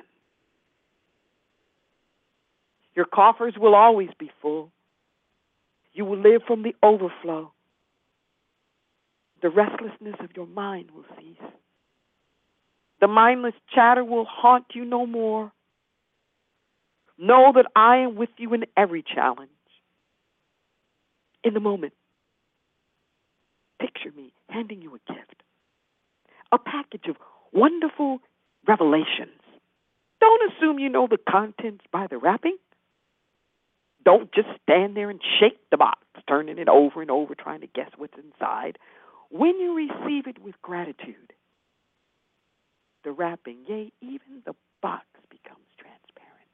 Your coffers will always be full. You will live from the overflow. The restlessness of your mind will cease. The mindless chatter will haunt you no more. Know that I am with you in every challenge. In the moment, picture me handing you a gift, a package of wonderful revelations. Don't assume you know the contents by the wrapping. Don't just stand there and shake the box, turning it over and over, trying to guess what's inside. When you receive it with gratitude, the wrapping, yea, even the box becomes transparent.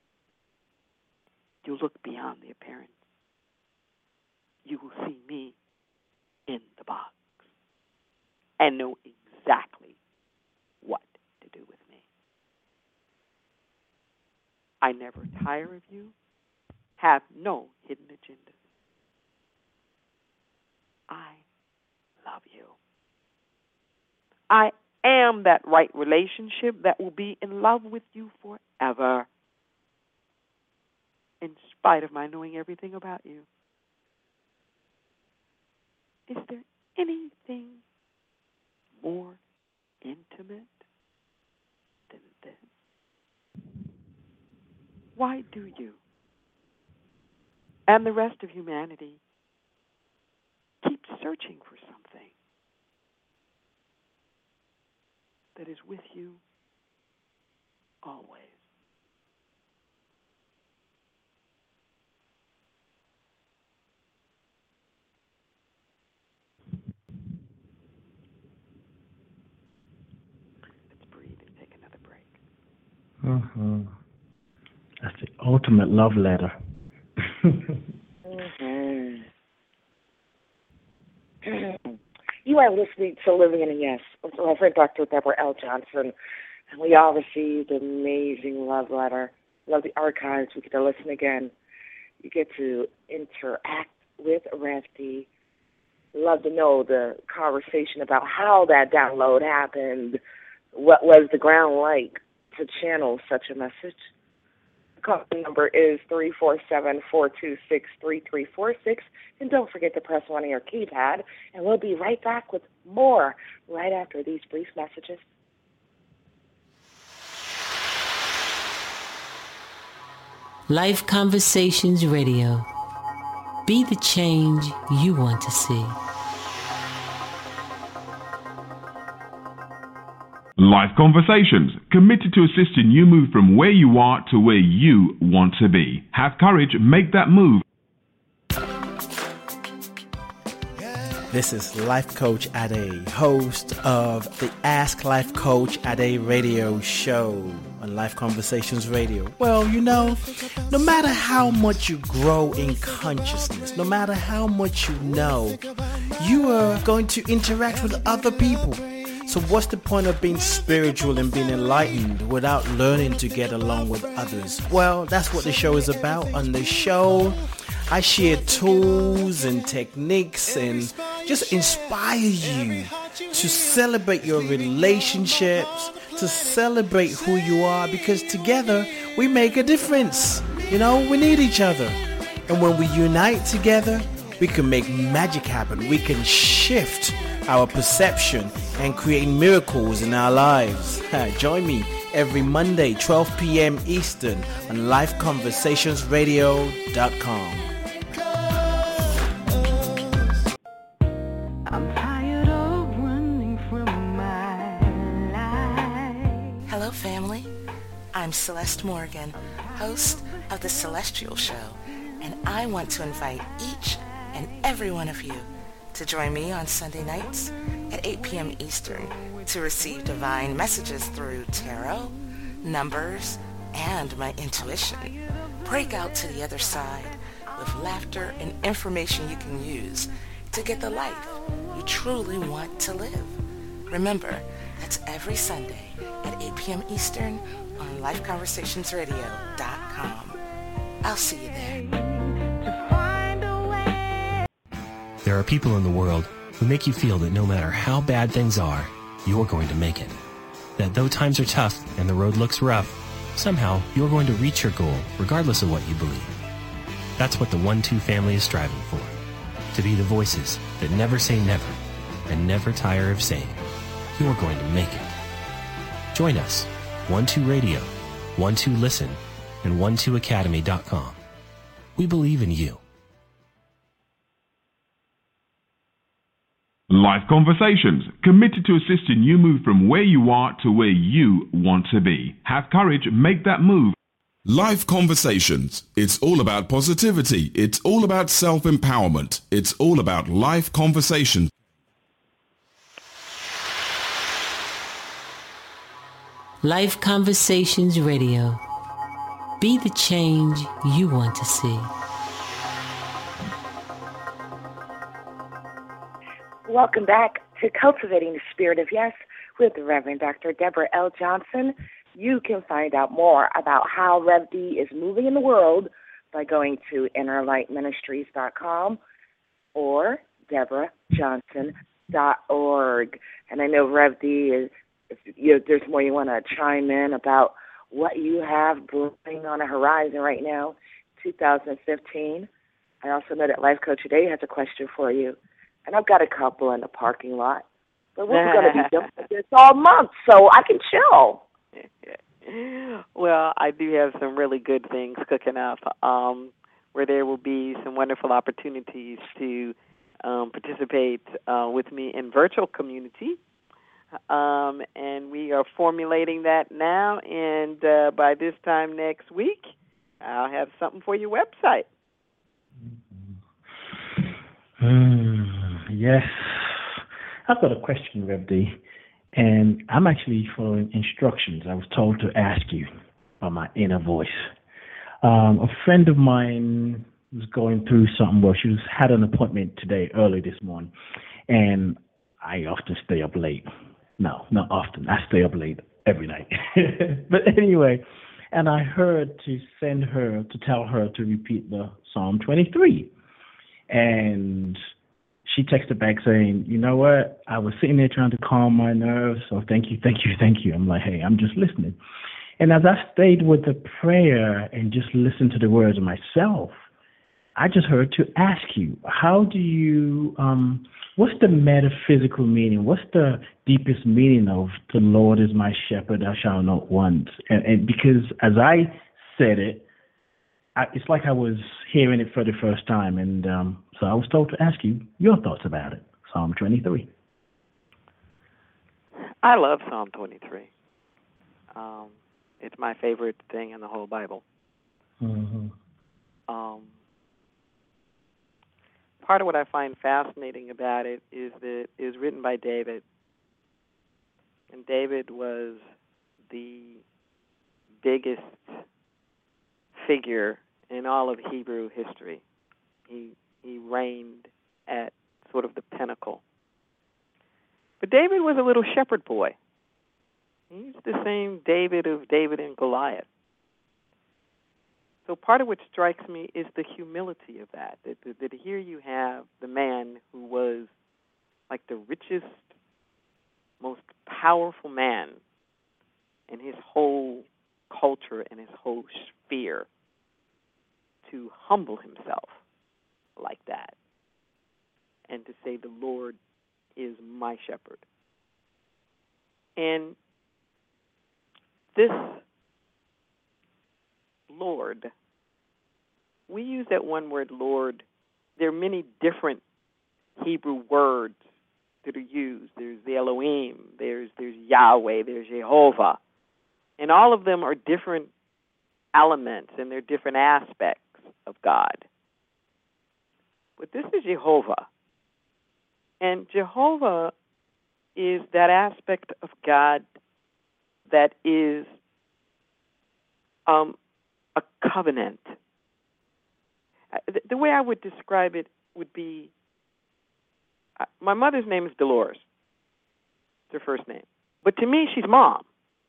You look beyond the appearance. You will see me in the box and know exactly what to do with me. I never tire of you, have no hidden agendas. I love you. I am that right relationship that will be in love with you forever, in spite of my knowing everything about you. Is there anything more intimate than this? Why do you and the rest of humanity keep searching for something that is with you always? Let's breathe and take another break. Uh-huh. That's the ultimate love letter. mm-hmm. You are listening to Living in a Yes with Reverend Doctor Deborah L. Johnson, and we all received an amazing love letter. Love the archives. We get to listen again. You get to interact with Rev D. Love to know the conversation about how that download happened. What was the ground like to channel such a message? The call number is three four seven, four two six, three three four six. And don't forget to press one on your keypad. And we'll be right back with more right after these brief messages. Life Conversations Radio. Be the change you want to see. Life Conversations, committed to assisting you move from where you are to where you want to be. Have courage, make that move. This is Life Coach Ade, host of the Ask Life Coach Ade radio show on Life Conversations Radio. Well, you know, no matter how much you grow in consciousness, no matter how much you know, you are going to interact with other people. So what's the point of being spiritual and being enlightened without learning to get along with others? Well, that's what the show is about. On the show, I share tools and techniques and just inspire you to celebrate your relationships, to celebrate who you are, because together we make a difference. You know, we need each other. And when we unite together, we can make magic happen. We can shift our perception and create miracles in our lives. Join me every Monday, twelve p.m. Eastern on life conversations radio dot com. Hello, family. I'm Celeste Morgan, host of The Celestial Show, and I want to invite each and every one of you to join me on Sunday nights at eight p.m. Eastern to receive divine messages through tarot, numbers, and my intuition. Break out to the other side with laughter and information you can use to get the life you truly want to live. Remember, that's every Sunday at eight p.m. Eastern on life conversations radio dot com. I'll see you there. There are people in the world who make you feel that no matter how bad things are, you're going to make it. That though times are tough and the road looks rough, somehow you're going to reach your goal regardless of what you believe. That's what the one two family is striving for. To be the voices that never say never and never tire of saying, you're going to make it. Join us, one two Radio, one two Listen, and one two academy dot com. We believe in you. Life Conversations, committed to assisting you move from where you are to where you want to be. Have courage, make that move. Life Conversations. It's all about positivity. It's all about self-empowerment. It's all about life conversations. Life Conversations Radio. Be the change you want to see. Welcome back to Cultivating the Spirit of Yes with the Reverend Doctor Deborah L. Johnson. You can find out more about how Rev D is moving in the world by going to inner light ministries dot com or deborah johnson dot org. And I know Rev D is, if you, there's more you want to chime in about what you have brewing on the horizon right now, two thousand fifteen. I also know that Life Coach Today has a question for you. And I've got a couple in the parking lot. But we're going to be doing this all month, so I can chill. Well, I do have some really good things cooking up um, where there will be some wonderful opportunities to um, participate uh, with me in virtual community. Um, and we are formulating that now, and uh, by this time next week, I'll have something for your website. Mm, yes. I've got a question, Rev D, and I'm actually following instructions I was told to ask you by my inner voice. Um, a friend of mine was going through something where she was had an appointment today, early this morning, and I often stay up late. No, not often. I stay up late every night. But anyway, and I heard to send her, to tell her to repeat the Psalm twenty-three. And she texted back saying, you know what, I was sitting there trying to calm my nerves, so thank you, thank you, thank you. I'm like, hey, I'm just listening. And as I stayed with the prayer and just listened to the words myself, I just heard to ask you, how do you, um, what's the metaphysical meaning? What's the deepest meaning of the Lord is my shepherd, I shall not want? And, and because as I said it, I, it's like I was hearing it for the first time, and um, so I was told to ask you your thoughts about it. Psalm twenty-three. I love Psalm twenty-three. Um, it's my favorite thing in the whole Bible. Mm-hmm. Um, part of what I find fascinating about it is that it was written by David. And David was the biggest figure in all of Hebrew history. He he reigned at sort of the pinnacle. But David was a little shepherd boy. He's the same David of David and Goliath. So part of what strikes me is the humility of that, that, that, that here you have the man who was like the richest, most powerful man in his whole culture and his whole sphere to humble himself like that and to say the Lord is my shepherd. And this Lord, we use that one word, Lord. There are many different Hebrew words that are used. There's the Elohim, there's there's Yahweh, there's Jehovah. And all of them are different elements and they're different aspects of God. But this is Jehovah. And Jehovah is that aspect of God that is um, a covenant. The, the way I would describe it would be, uh, my mother's name is Dolores. It's her first name. But to me, she's Mom.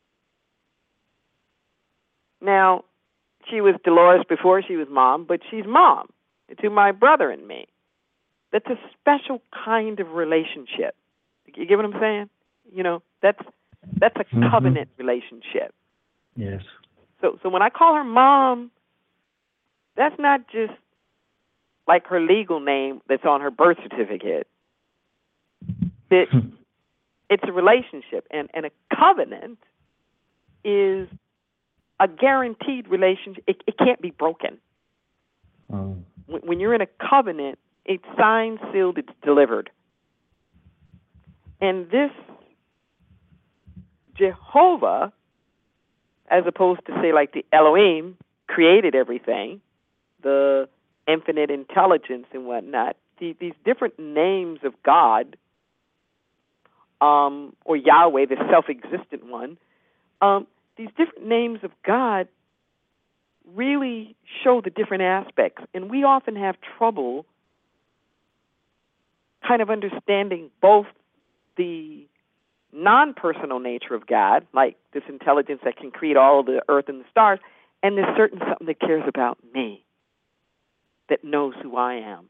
Now, she was Dolores before she was Mom, but she's Mom to my brother and me. That's a special kind of relationship. You get what I'm saying? You know, that's that's a mm-hmm. covenant relationship. Yes. So so when I call her Mom, that's not just like her legal name that's on her birth certificate. It, it's a relationship, and, and a covenant is a guaranteed relationship. It, it can't be broken. Oh. When, when you're in a covenant, it's signed, sealed, it's delivered. And this Jehovah, as opposed to, say, like the Elohim, created everything, the infinite intelligence and whatnot, the, these different names of God, um, or Yahweh, the self-existent one, um, these different names of God really show the different aspects. And we often have trouble kind of understanding both the non-personal nature of God, like this intelligence that can create all of the earth and the stars, and there's certain something that cares about me, that knows who I am.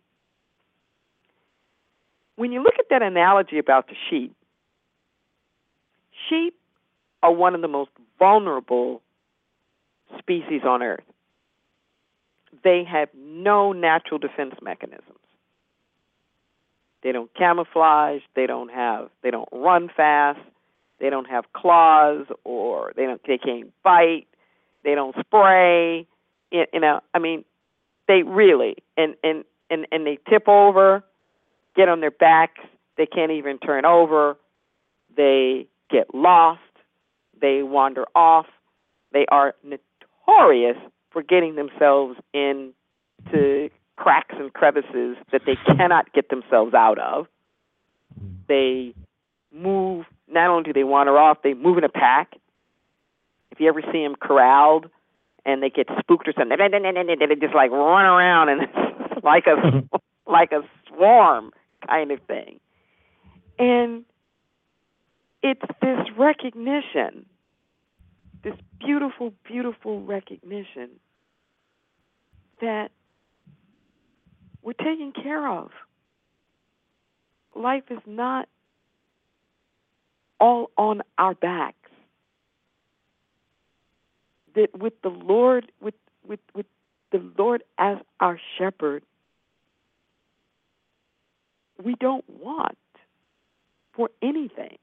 When you look at that analogy about the sheep, sheep are one of the most vulnerable species on earth. They have no natural defense mechanisms. They don't camouflage, they don't have they don't run fast, they don't have claws, or they don't they can't bite, they don't spray. You know, I mean, they really and, and, and, and they tip over, get on their backs, they can't even turn over, they get lost, they wander off, they are notorious for getting themselves into cracks and crevices that they cannot get themselves out of. They move, not only do they wander off, they move in a pack. If you ever see them corralled and they get spooked or something, they just like run around and it's like a like a swarm kind of thing. And it's this recognition, this beautiful, beautiful recognition that we're taken care of. Life is not all on our backs. That with the Lord, with, with, with the Lord as our shepherd, we don't want for anything.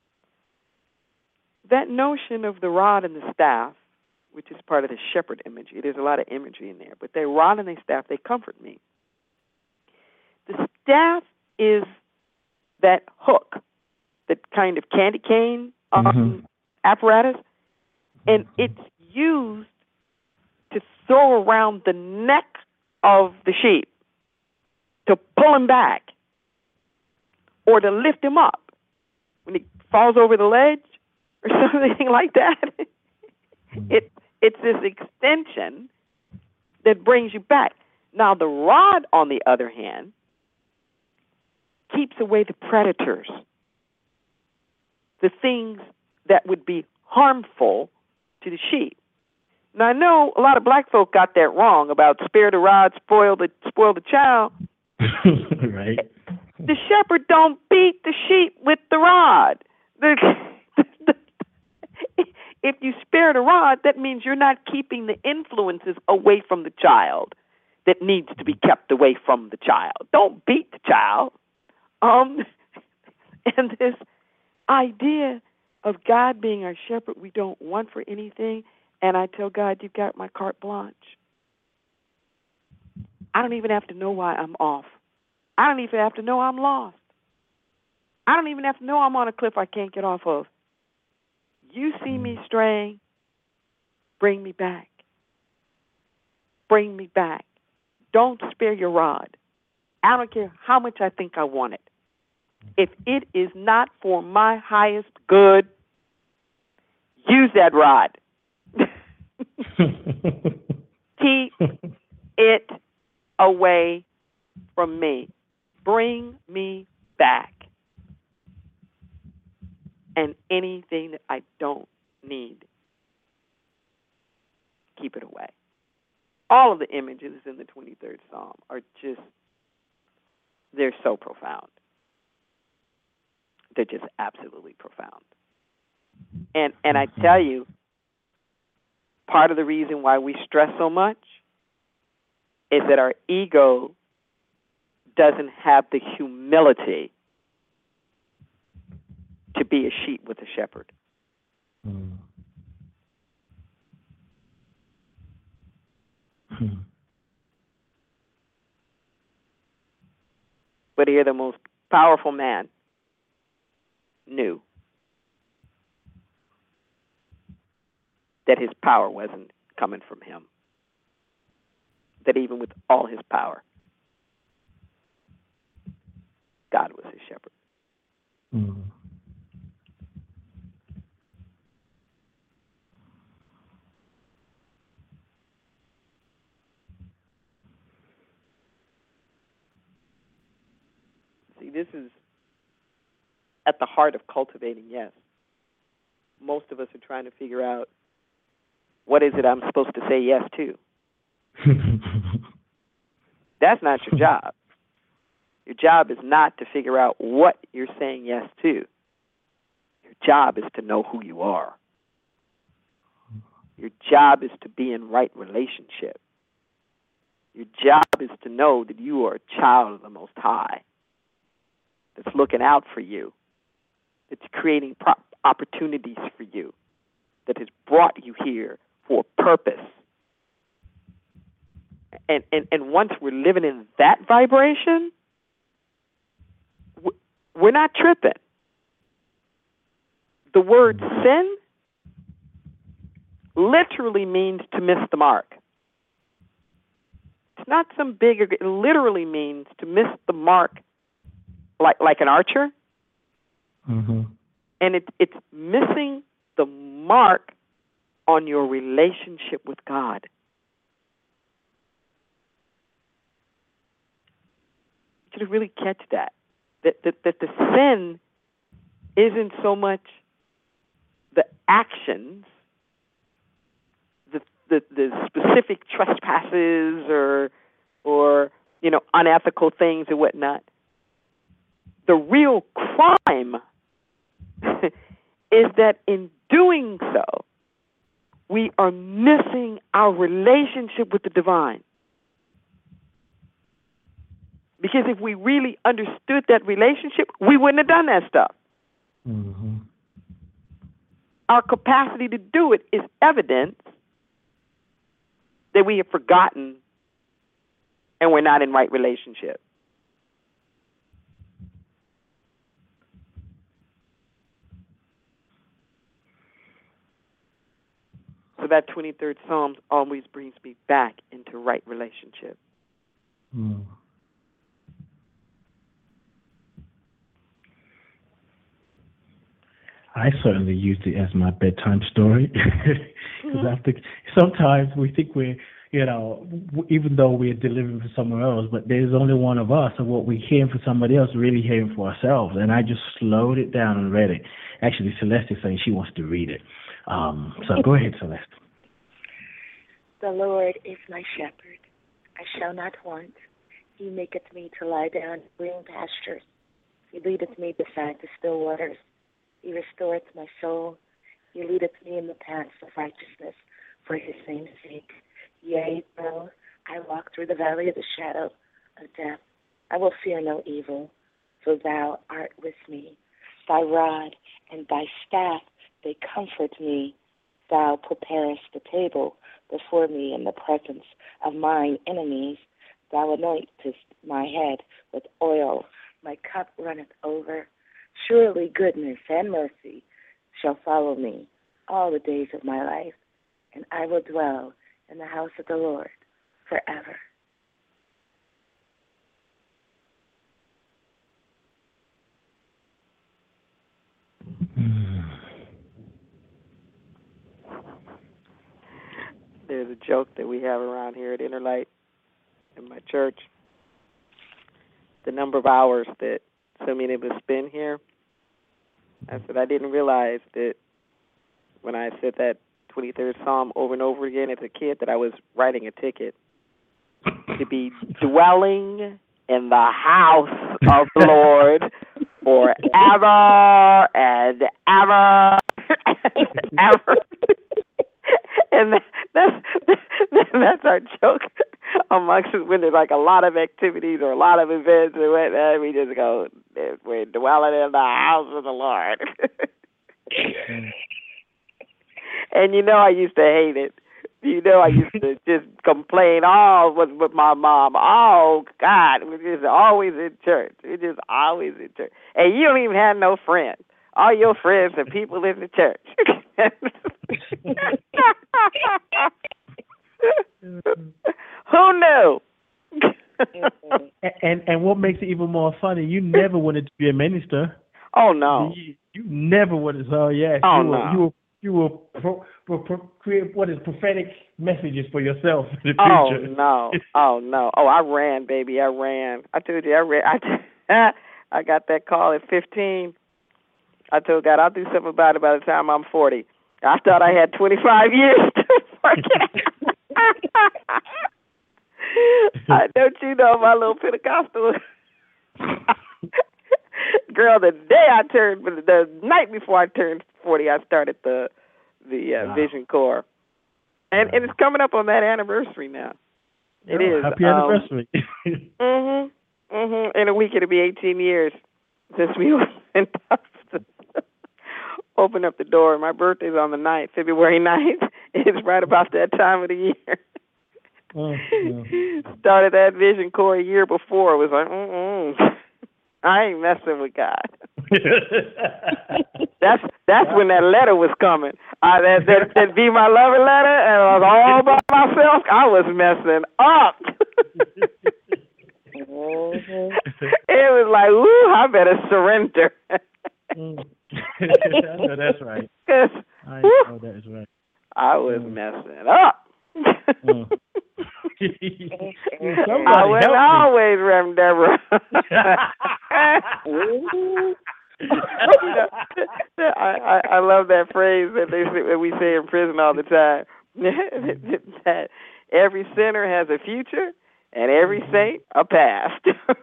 That notion of the rod and the staff, which is part of the shepherd imagery, there's a lot of imagery in there, but the rod and the staff, they comfort me. The staff is that hook, that kind of candy cane um, mm-hmm. apparatus, and it's used to throw around the neck of the sheep to pull him back or to lift him up when he falls over the ledge or something like that. it It's this extension that brings you back. Now, the rod, on the other hand, keeps away the predators, the things that would be harmful to the sheep. Now, I know a lot of black folk got that wrong about spare the rod, spoil the spoil the child. Right. The shepherd don't beat the sheep with the rod. The, the, if you spare the rod, that means you're not keeping the influences away from the child that needs to be kept away from the child. Don't beat the child. Um, and this idea of God being our shepherd we don't want for anything, and I tell God, you've got my carte blanche. I don't even have to know why I'm off. I don't even have to know I'm lost. I don't even have to know I'm on a cliff I can't get off of. You see me straying, bring me back. Bring me back. Don't spare your rod. I don't care how much I think I want it. If it is not for my highest good, use that rod. Keep it away from me. Bring me back. And anything that I don't need, keep it away. All of the images in the twenty-third Psalm are just, they're so profound. They're just absolutely profound. And and I tell you, part of the reason why we stress so much is that our ego doesn't have the humility to be a sheep with a shepherd. Mm. Hmm. But here the most powerful man knew that his power wasn't coming from him. That even with all his power, God was his shepherd. Mm. See, this is at the heart of cultivating yes. Most of us are trying to figure out, what is it I'm supposed to say yes to? That's not your job. Your job is not to figure out what you're saying yes to. Your job is to know who you are. Your job is to be in right relationship. Your job is to know that you are a child of the Most High, that's looking out for you, that's creating pro- opportunities for you, that has brought you here for a purpose. And, and, and once we're living in that vibration, we're not tripping. The word sin literally means to miss the mark. It's not some big, it literally means to miss the mark like like an archer. Mm-hmm. And it, it's missing the mark on your relationship with God. You should really catch that. That, that. that the sin isn't so much the actions, the, the the specific trespasses or or you know unethical things or whatnot. The real crime is that in doing so, we are missing our relationship with the divine. Because if we really understood that relationship, we wouldn't have done that stuff. Mm-hmm. Our capacity to do it is evidence that we have forgotten and we're not in right relationship. So that twenty-third Psalm always brings me back into right relationship. Mm. I certainly used it as my bedtime story because mm-hmm. I think sometimes we think we're, you know, even though we're delivering for someone else, but there's only one of us, and what we're hearing for somebody else, really hearing for ourselves. And I just slowed it down and read it. Actually, Celeste is saying she wants to read it. Um, so go ahead, Celeste. The Lord is my shepherd. I shall not want. He maketh me to lie down in green pastures. He leadeth me beside the still waters. He restoreth my soul. He leadeth me in the paths of righteousness for his name's sake. Yea, though I walk through the valley of the shadow of death, I will fear no evil, for thou art with me. Thy rod and thy staff, they comfort me. Thou preparest the table before me in the presence of mine enemies. Thou anointest my head with oil. My cup runneth over. Surely goodness and mercy shall follow me all the days of my life, and I will dwell in the house of the Lord forever. There's a joke that we have around here at Interlight in my church. The number of hours that so many of us spend here. I said I didn't realize that when I said that twenty-third Psalm over and over again as a kid that I was writing a ticket to be dwelling in the house of the Lord forever and ever and ever. And that's, that's our joke amongst us when there's like a lot of activities or a lot of events and whatnot. We just go, we're dwelling in the house of the Lord. And you know I used to hate it. You know I used to just complain, oh, with, with my mom. Oh, God, we're just always in church. We're just always in church. And you don't even have no friends. All your friends are people in the church. Who knew? and, and and what makes it even more funny, you never wanted to be a minister. Oh, no. You, you never wanted to. Oh, yes. Oh, you were, no. You were, you were, pro, pro, pro, create, what is prophetic messages for yourself in the Oh, future. no. Oh, no. Oh, I ran, baby. I ran. I told you, I ran. I, I got that call at fifteen. I told God, I'll do something about it by the time I'm forty. I thought I had twenty-five years to work it out. I don't you know my little Pentecostal girl, the day I turned, the night before I turned forty, I started the the uh, wow. Vision Corps. And, and it's coming up on that anniversary now. It oh, is. Happy um, anniversary. mm-hmm. Mm-hmm. In a week it'll be eighteen years since we opened up the, opened up the door. My birthday's on the ninth, February ninth. It's right about that time of the year. Oh, yeah. Started that Vision Corps a year before. It was like, mm-mm. I ain't messing with God. that's that's when that letter was coming. Uh, that, that that Be My Lover letter, and I was all by myself. I was messing up. It was like, ooh, I better surrender. I know that's right. I know that is right. I was mm. messing up. Mm. I was always Reverend Deborah. I, I I love that phrase that they say, that we say in prison all the time. That every sinner has a future and every saint a past.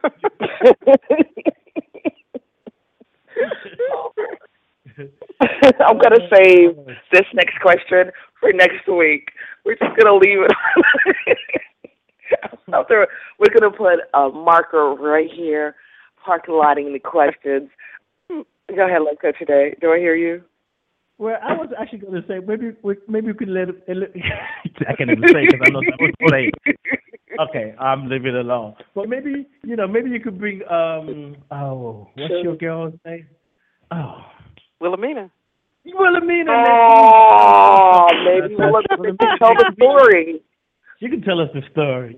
I'm going to save this next question for next week. We're just going to leave it. After, we're going to put a marker right here, parking lotting the questions. Go ahead, let's go today. Do I hear you? Well, I was actually going to say maybe we, maybe we could let it. I can't even say because I know that was late. Okay, I'm leaving it alone. But maybe you know, maybe you could bring um. Oh, what's sure. your girl's name? Oh, Wilhelmina. Wilhelmina. Oh, maybe Wilhelmina can tell the story. You can tell us the story.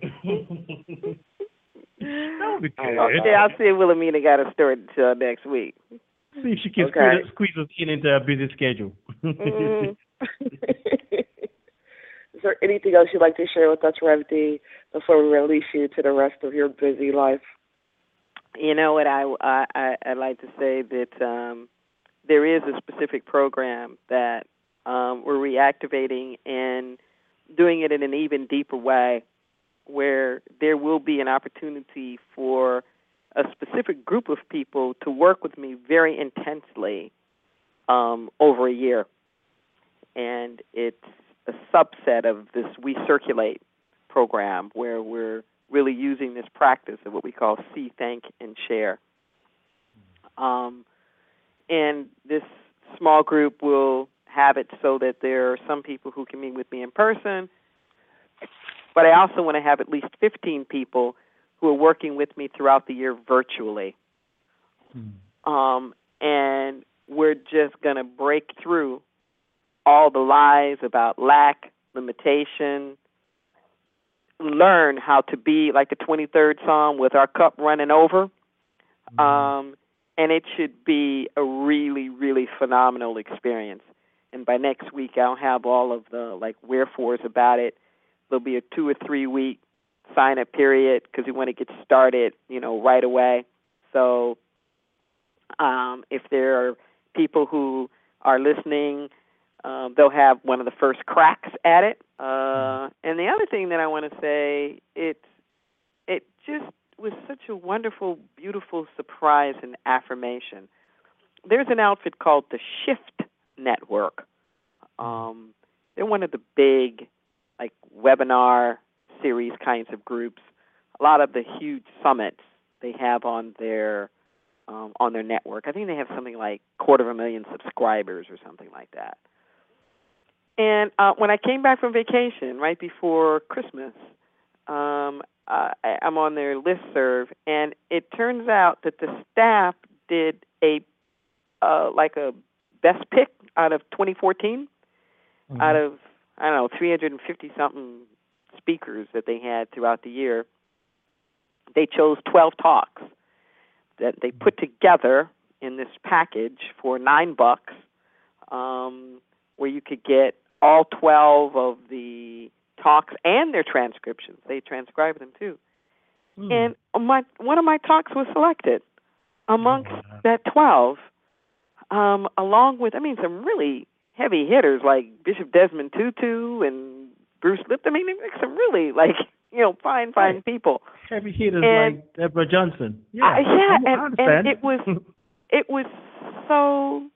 That would be good. Okay, I'll see if Wilhelmina got a story to tell next week. See if she can Okay. squeeze, squeeze us in into a busy schedule. Mm. Is there anything else you'd like to share with us, Rev D, before we release you to the rest of your busy life? You know what, I, I, I, I'd like to say that um, there is a specific program that um, we're reactivating and doing it in an even deeper way, where there will be an opportunity for a specific group of people to work with me very intensely um, over a year. And it's a subset of this We Circulate program where we're really using this practice of what we call see, thank, and share. Um, and this small group will have it so that there are some people who can meet with me in person, but I also want to have at least fifteen people who are working with me throughout the year virtually. Hmm. Um, and we're just going to break through all the lies about lack, limitation, learn how to be like the twenty-third Psalm with our cup running over. Mm-hmm. Um, and it should be a really, really phenomenal experience. And by next week, I'll have all of the like wherefores about it. There'll be a two or three week sign-up period because we want to get started, you know, right away. So um, if there are people who are listening, um, they'll have one of the first cracks at it. Uh, and the other thing that I want to say, it it just was such a wonderful, beautiful surprise and affirmation. There's an outfit called the Shift Network. Um, they're one of the big, like, webinar series kinds of groups. A lot of the huge summits they have on their um, on their network. I think they have something like quarter of a million subscribers or something like that. And uh, when I came back from vacation right before Christmas, um, uh, I, I'm on their listserv, and it turns out that the staff did a uh, like a best pick out of twenty fourteen, mm-hmm. out of I don't know three hundred fifty something speakers that they had throughout the year. They chose twelve talks that they put together in this package for nine bucks, um, where you could get all twelve of the talks and their transcriptions. They transcribe them too. Mm. And my one of my talks was selected amongst mm. that twelve, um, along with, I mean, some really heavy hitters like Bishop Desmond Tutu and Bruce Lipton. I mean, some really, like, you know, fine, fine right. people. Heavy hitters and, like Deborah Johnson. Yeah, uh, yeah, I, and, I and it was it was so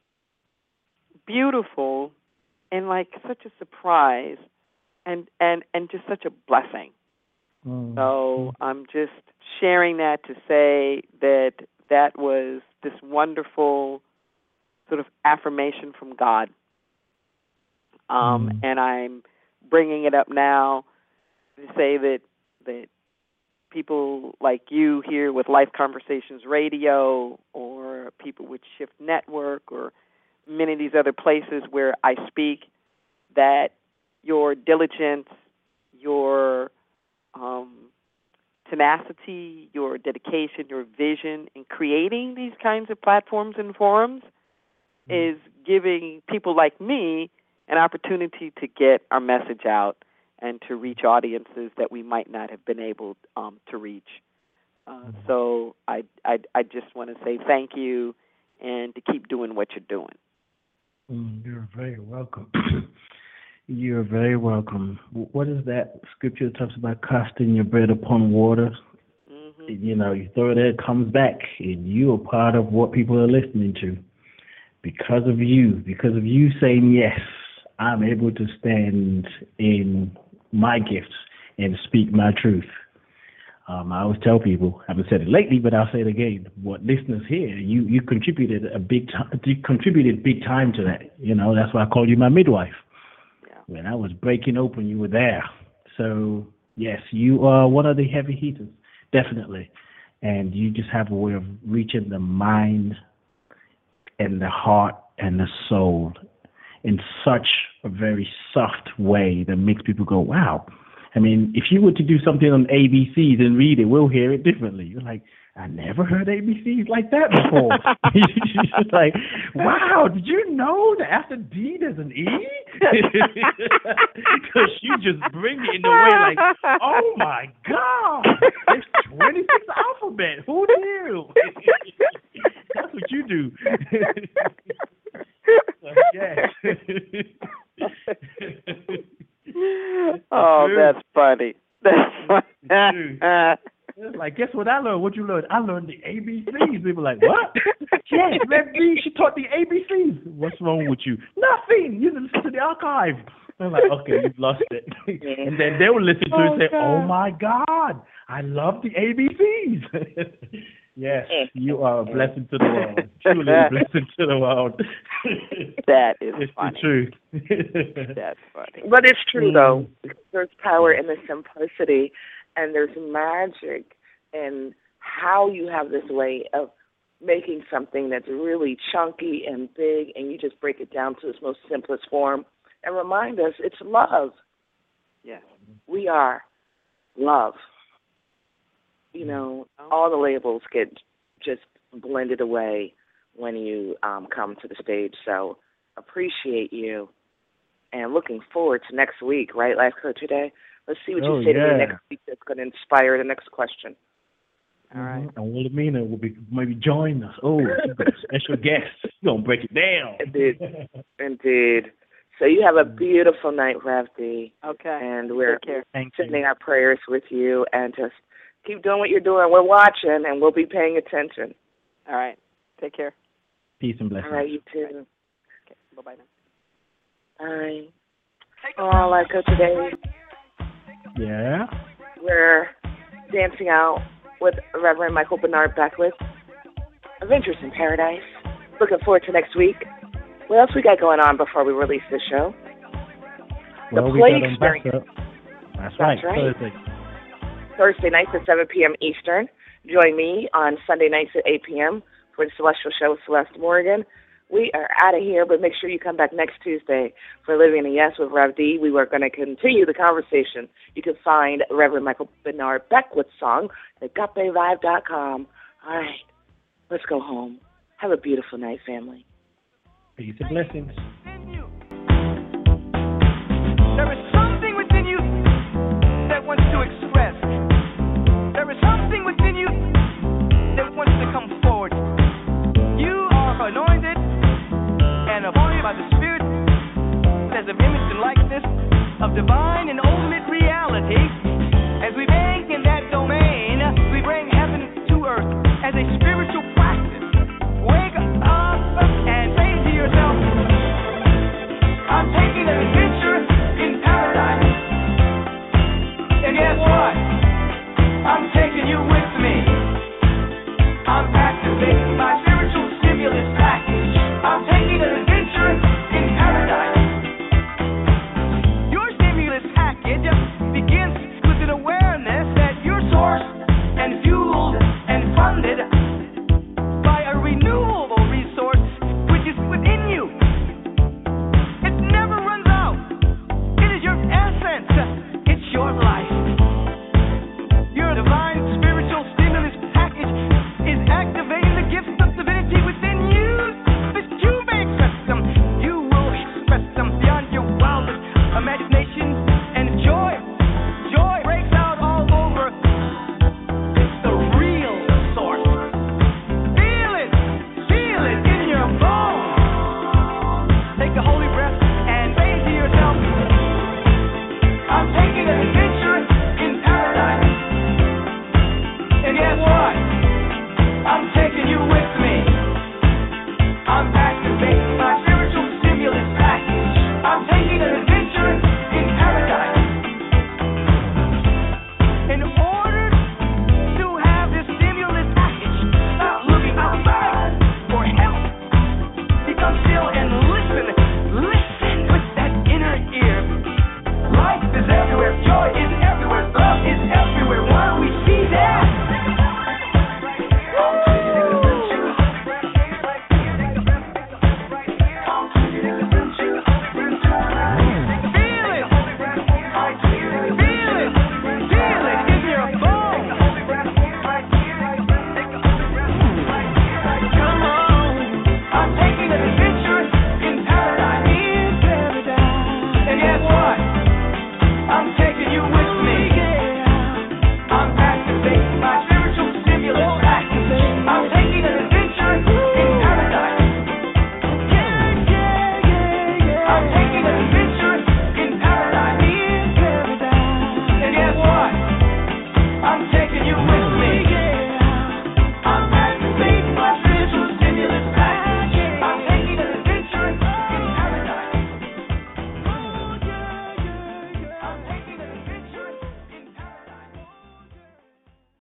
beautiful and like such a surprise and and, and just such a blessing. Mm. So I'm just sharing that to say that that was this wonderful sort of affirmation from God. Um, mm. And I'm bringing it up now to say that that people like you here with Life Conversations Radio, or people with Shift Network, or many of these other places where I speak, that your diligence, your um, tenacity, your dedication, your vision in creating these kinds of platforms and forums mm. is giving people like me an opportunity to get our message out and to reach audiences that we might not have been able um, to reach. Uh, so I, I, I just want to say thank you, and to keep doing what you're doing. Mm, you're very welcome. You're very welcome. What is that scripture that talks about casting your bread upon water? Mm-hmm. You know, you throw it there, it comes back, and you are part of what people are listening to. Because of you, because of you saying yes, I'm able to stand in my gifts and speak my truth. Um, I always tell people, I haven't said it lately, but I'll say it again. What listeners hear, you you contributed a big time, you contributed big time to that. You know, that's why I called you my midwife. Yeah. When I was breaking open, you were there. So yes, you are one of the heavy hitters, definitely. And you just have a way of reaching the mind and the heart and the soul in such a very soft way that makes people go, wow. I mean, if you were to do something on A B C, then read it, we'll hear it differently. You're like, I never heard A B Cs like that before. She's just like, wow, did you know that after D there's an E? Because she just bring it in the way like, oh my God, there's twenty-six alphabet. Who knew? That's what you do. So, yes. Oh, that's funny. That's funny. It's like, guess what I learned? What you learned? I learned the A B Cs. People like, what? Yes, Rev D, she taught the A B Cs. What's wrong with you? Nothing. You didn't listen to the archive. I'm like, okay, you've lost it. And then they will listen to it and say, oh my God, I love the A B Cs. Yes, you are a blessing to the world. Truly a blessing to the world. That is it's funny. the truth. That's funny. But it's true, though. There's power in the simplicity, and there's magic in how you have this way of making something that's really chunky and big, and you just break it down to its most simplest form and remind us it's love. Yes. We are love. You know, all the labels get just blended away when you um, come to the stage. So appreciate you and looking forward to next week, right, Life Coach Day? Let's see what Oh, you say yeah. to me next week that's going to inspire the next question. All right. And Wilhelmina will be maybe join us. Oh, she's got a special guest. She's going to break it down. Indeed. Indeed. So you have a beautiful night, Rev D. Okay. And we're Thank sending our prayers with you, and just keep doing what you're doing. We're watching, and we'll be paying attention. All right. Take care. Peace and blessings. All right, you too. Okay. Bye-bye now. All right. Oh, Life Coach Today, Yeah. we're dancing out with Reverend Michael Bernard Beckwith, Adventures in Paradise. Looking forward to next week. What else we got going on before we release this show? The Well, we Play got Experience. Ambassador. That's right. That's right. Thursday. Thursday nights at seven p.m. Eastern. Join me on Sunday nights at eight p.m. for the Celestial Show with Celeste Morgan. We are out of here, but make sure you come back next Tuesday for Living in a Yes with Rev D. We are going to continue the conversation. You can find Reverend Michael Bernard Beckwith's song at agape vibe dot com. All right, let's go home. Have a beautiful night, family. Peace and blessings. There is something within you that wants to express. There is something within you that wants to come forward. You are anointed and appointed by the Spirit as an image and likeness of divine and ultimate reality. As we bank in that domain, we bring heaven to earth as a spiritual practice. Wake up and say to yourself, I'm taking an adventure in paradise. And guess what? I'm taking you with me. I'm activating my spiritual stimulus package. I'm taking an adventure in paradise. Your stimulus package begins with an awareness that you're sourced and fueled and funded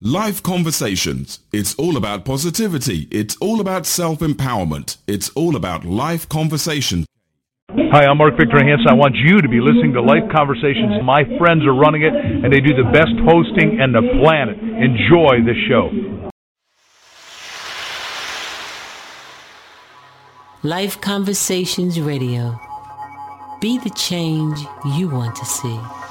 Life Conversations. It's all about positivity. It's all about self-empowerment. It's all about life conversations. Hi, I'm Mark Victor Hansen. I want you to be listening to Life Conversations. My friends are running it, and they do the best hosting on the planet. Enjoy the show. Life Conversations Radio. Be the change you want to see.